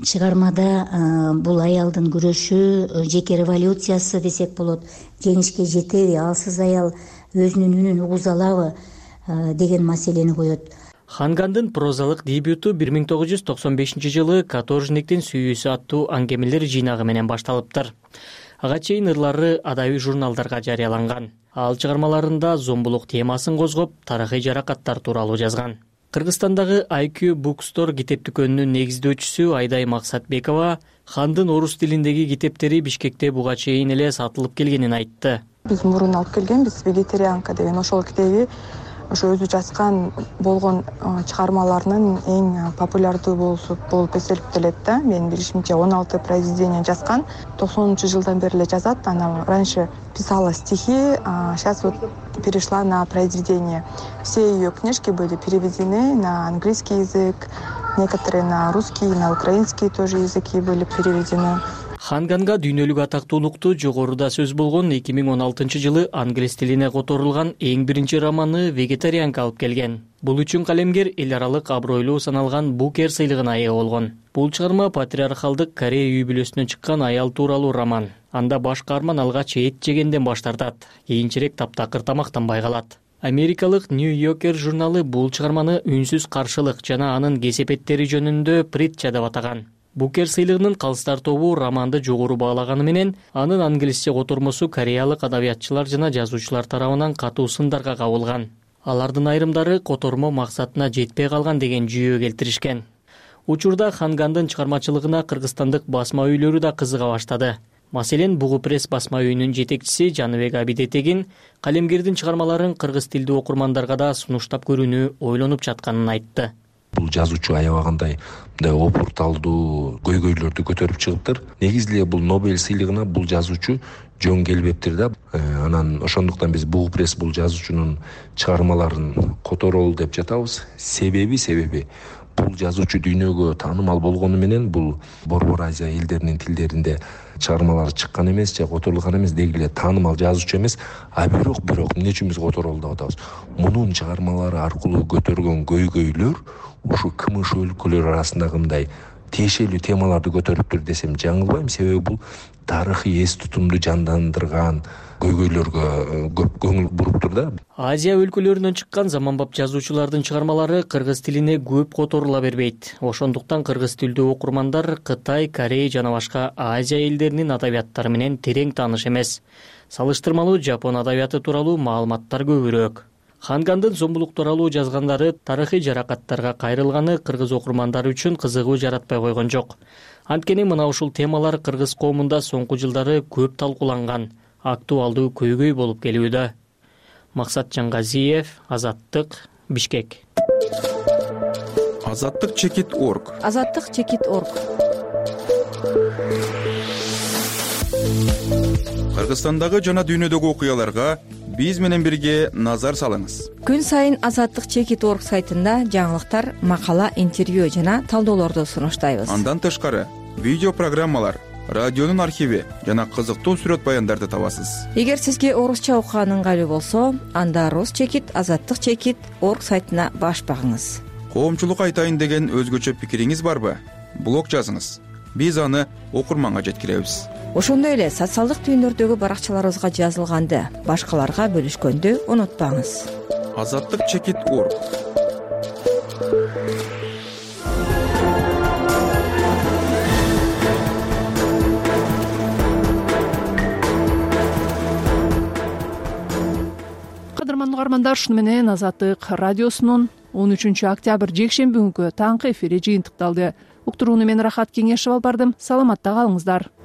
чыгармада бул аялдын күрөшү, жеке революциясы десек болот, жеңишке жетеби, алсыз аял өзүнүн үнүн угуза алабы деген маселени коет. Хан Гандын прозалык дебюту бир миң тогуз жүз токсон бешинчи жылы Каторжниктин сүйүүсү аттуу аңгемелер жыйнагы менен башталыптыр. Ага чейин ырлары адабий журналдарга жарыяланган. Ал чыгармаларында зомбулук темасын козгоп, тарыхый жаракаттар тууралуу жазган. Кыргызстандагы ай кью Bookstore китеп дүкөнүнүн негиздөөчүсү Айдай Максатбекова Хандын орус тилиндеги китептери Бишкекте буга чейин эле сатылып келгенин айтты. Биз мурун алып келгенбиз Вегетарианка деген ошол китеби ошо өзү жазган болгон чыгармаларынын эң популярдуу болуп эсептелип келет да. Менин билишимче он алты произведение жазган. токсонунчу жылдан бери эле жазат. Она раньше писала стихи, а сейчас вот перешла на произведения. Все ее книжки были переведены на английский язык, некоторые на русский, на украинский тоже языки были переведены. Хан Ганга дүйнөлүк атактуулукту жогоруда сөз болгон эки миң он алтынчы жылы англис тилине которулган эң биринчи романы Вегетарианка алып келген. Бул үчүн калемгер эл аралык абройлуу саналган Букер сыйлыгына ээ болгон. Бул чыгарма патриархалдык Корея үй бүлөсүнөн чыккан аял тууралуу роман. Анда баш каарман алгач эт жегенден баш тартат, кийинчерээк таптакыр тамактанбай калат. Америкалык Нью-Йоркер журналы бул чыгарманы үнсүз каршылык жана анын кесепеттери жөнүндө притча деп атаган. Букер сыйлыгынын калыстар тобу романды жогору баалаганы менен анын англисче котормосу кореялык адабиятчылар жана жазуучулар тарабынан катуу сындарга кабылган. Алардын айрымдары котормо максатына жетпей калган деген жүйө келтиришкен. Учурда Хан Гандын чыгармачылыгына кыргызстандык басма үйлөрү да кызыга баштады. Маселен, Бугу пресс басма үйүнүн жетекчиси Жаныбек Абидетегин калемгердин чыгармаларын кыргыз тилдүү окурмандарга да сунуштап көрүүнү ойлонуп жатканын айтты. Бул жазуучу аябагандай мындай опурталдуу көйгөйлөрдү көтөрүп чыгыптыр. Негизи эле бул Нобель сыйлыгына бул жазуучу жөн келбептир да. Анан ошондуктан биз Бугу пресс бул жазуучунун чыгармаларын которолу деп жатабыз. Себеби себеби бул жазуучу дүйнөгө таанымал болгону менен бул Борбор Азия элдеринин тилдеринде чыгармалары чыккан эмес же которулган эмес, деги эле таанымал жазуучу эмес. А бирок бирок эмне үчүн биз которолу деп атабыз? Мунун чыгармалары аркылуу көтөргөн көйгөйлөр ушу кымыш өлкөлөр арасындагы мындай тиешелүү темаларды көтөрүптүр десем жаңылбайм. Себеби бул тарыхый эс тутумду жандандырган көйгөйлөргө көп көңүл буруптур да. Азия өлкөлөрүнөн чыккан заманбап жазуучулардын чыгармалары кыргыз тилине көп которула бербейт. Ошондуктан кыргыз тилдүү окурмандар Кытай, Корея жана башка Азия элдеринин адабияттары менен терең тааныш эмес. Салыштырмалуу Жапон адабияты тууралуу маалыматтар көбүрөөк. Хан Гандын зомбулук тууралуу жазгандары тарыхый жаракаттарга кайрылганы кыргыз окурмандары үчүн кызыгуу жаратпай койгон жок. Анткени мына ушул темалар кыргыз коомунда соңку жылдары көп талкууланган, актуалдуу көйгөй болуп келүүдө. Максат Жаңгазиев, Азаттык, Бишкек. Азаттык чекит точка орг. Азаттык чекит точка орг. Кыргызстандагы жана дүйнөдөгү окуяларга биз менен бирге назар салыңыз. Күн сайын Азаттык чекит точка орг сайтында жаңылыктар, макала, интервью жана талдоолорду сунуштайбыз. Андан тышкары видео программалар, радионун архиви жана кызыктуу сүрөт баяндарды табасыз. Эгер сизге орусча окуган ыңгайлуу болсо, анда Рус чекит, Азаттык чекит точка орг сайтына баш багыңыз. Коомчулук айтайын деген өзгөчө пикириңиз барбы? Блог жазыңыз. Биз аны окурманга жеткиребиз. Ошондой эле социалдык түйүндөрдөгү баракчаларыбызга жазылганды башкаларга бөлүшкөндү унутпаңыз. Азаттык чекит точка орг. Кадырман угармандар, ушуну менен Азаттык радиосунун он үчүнчү октябрь жекшемби күнкү таңкы эфири жыйынтыкталды. Уктурууну мен Рахат Кеңешев алып бардым. Саламатта калыңыздар.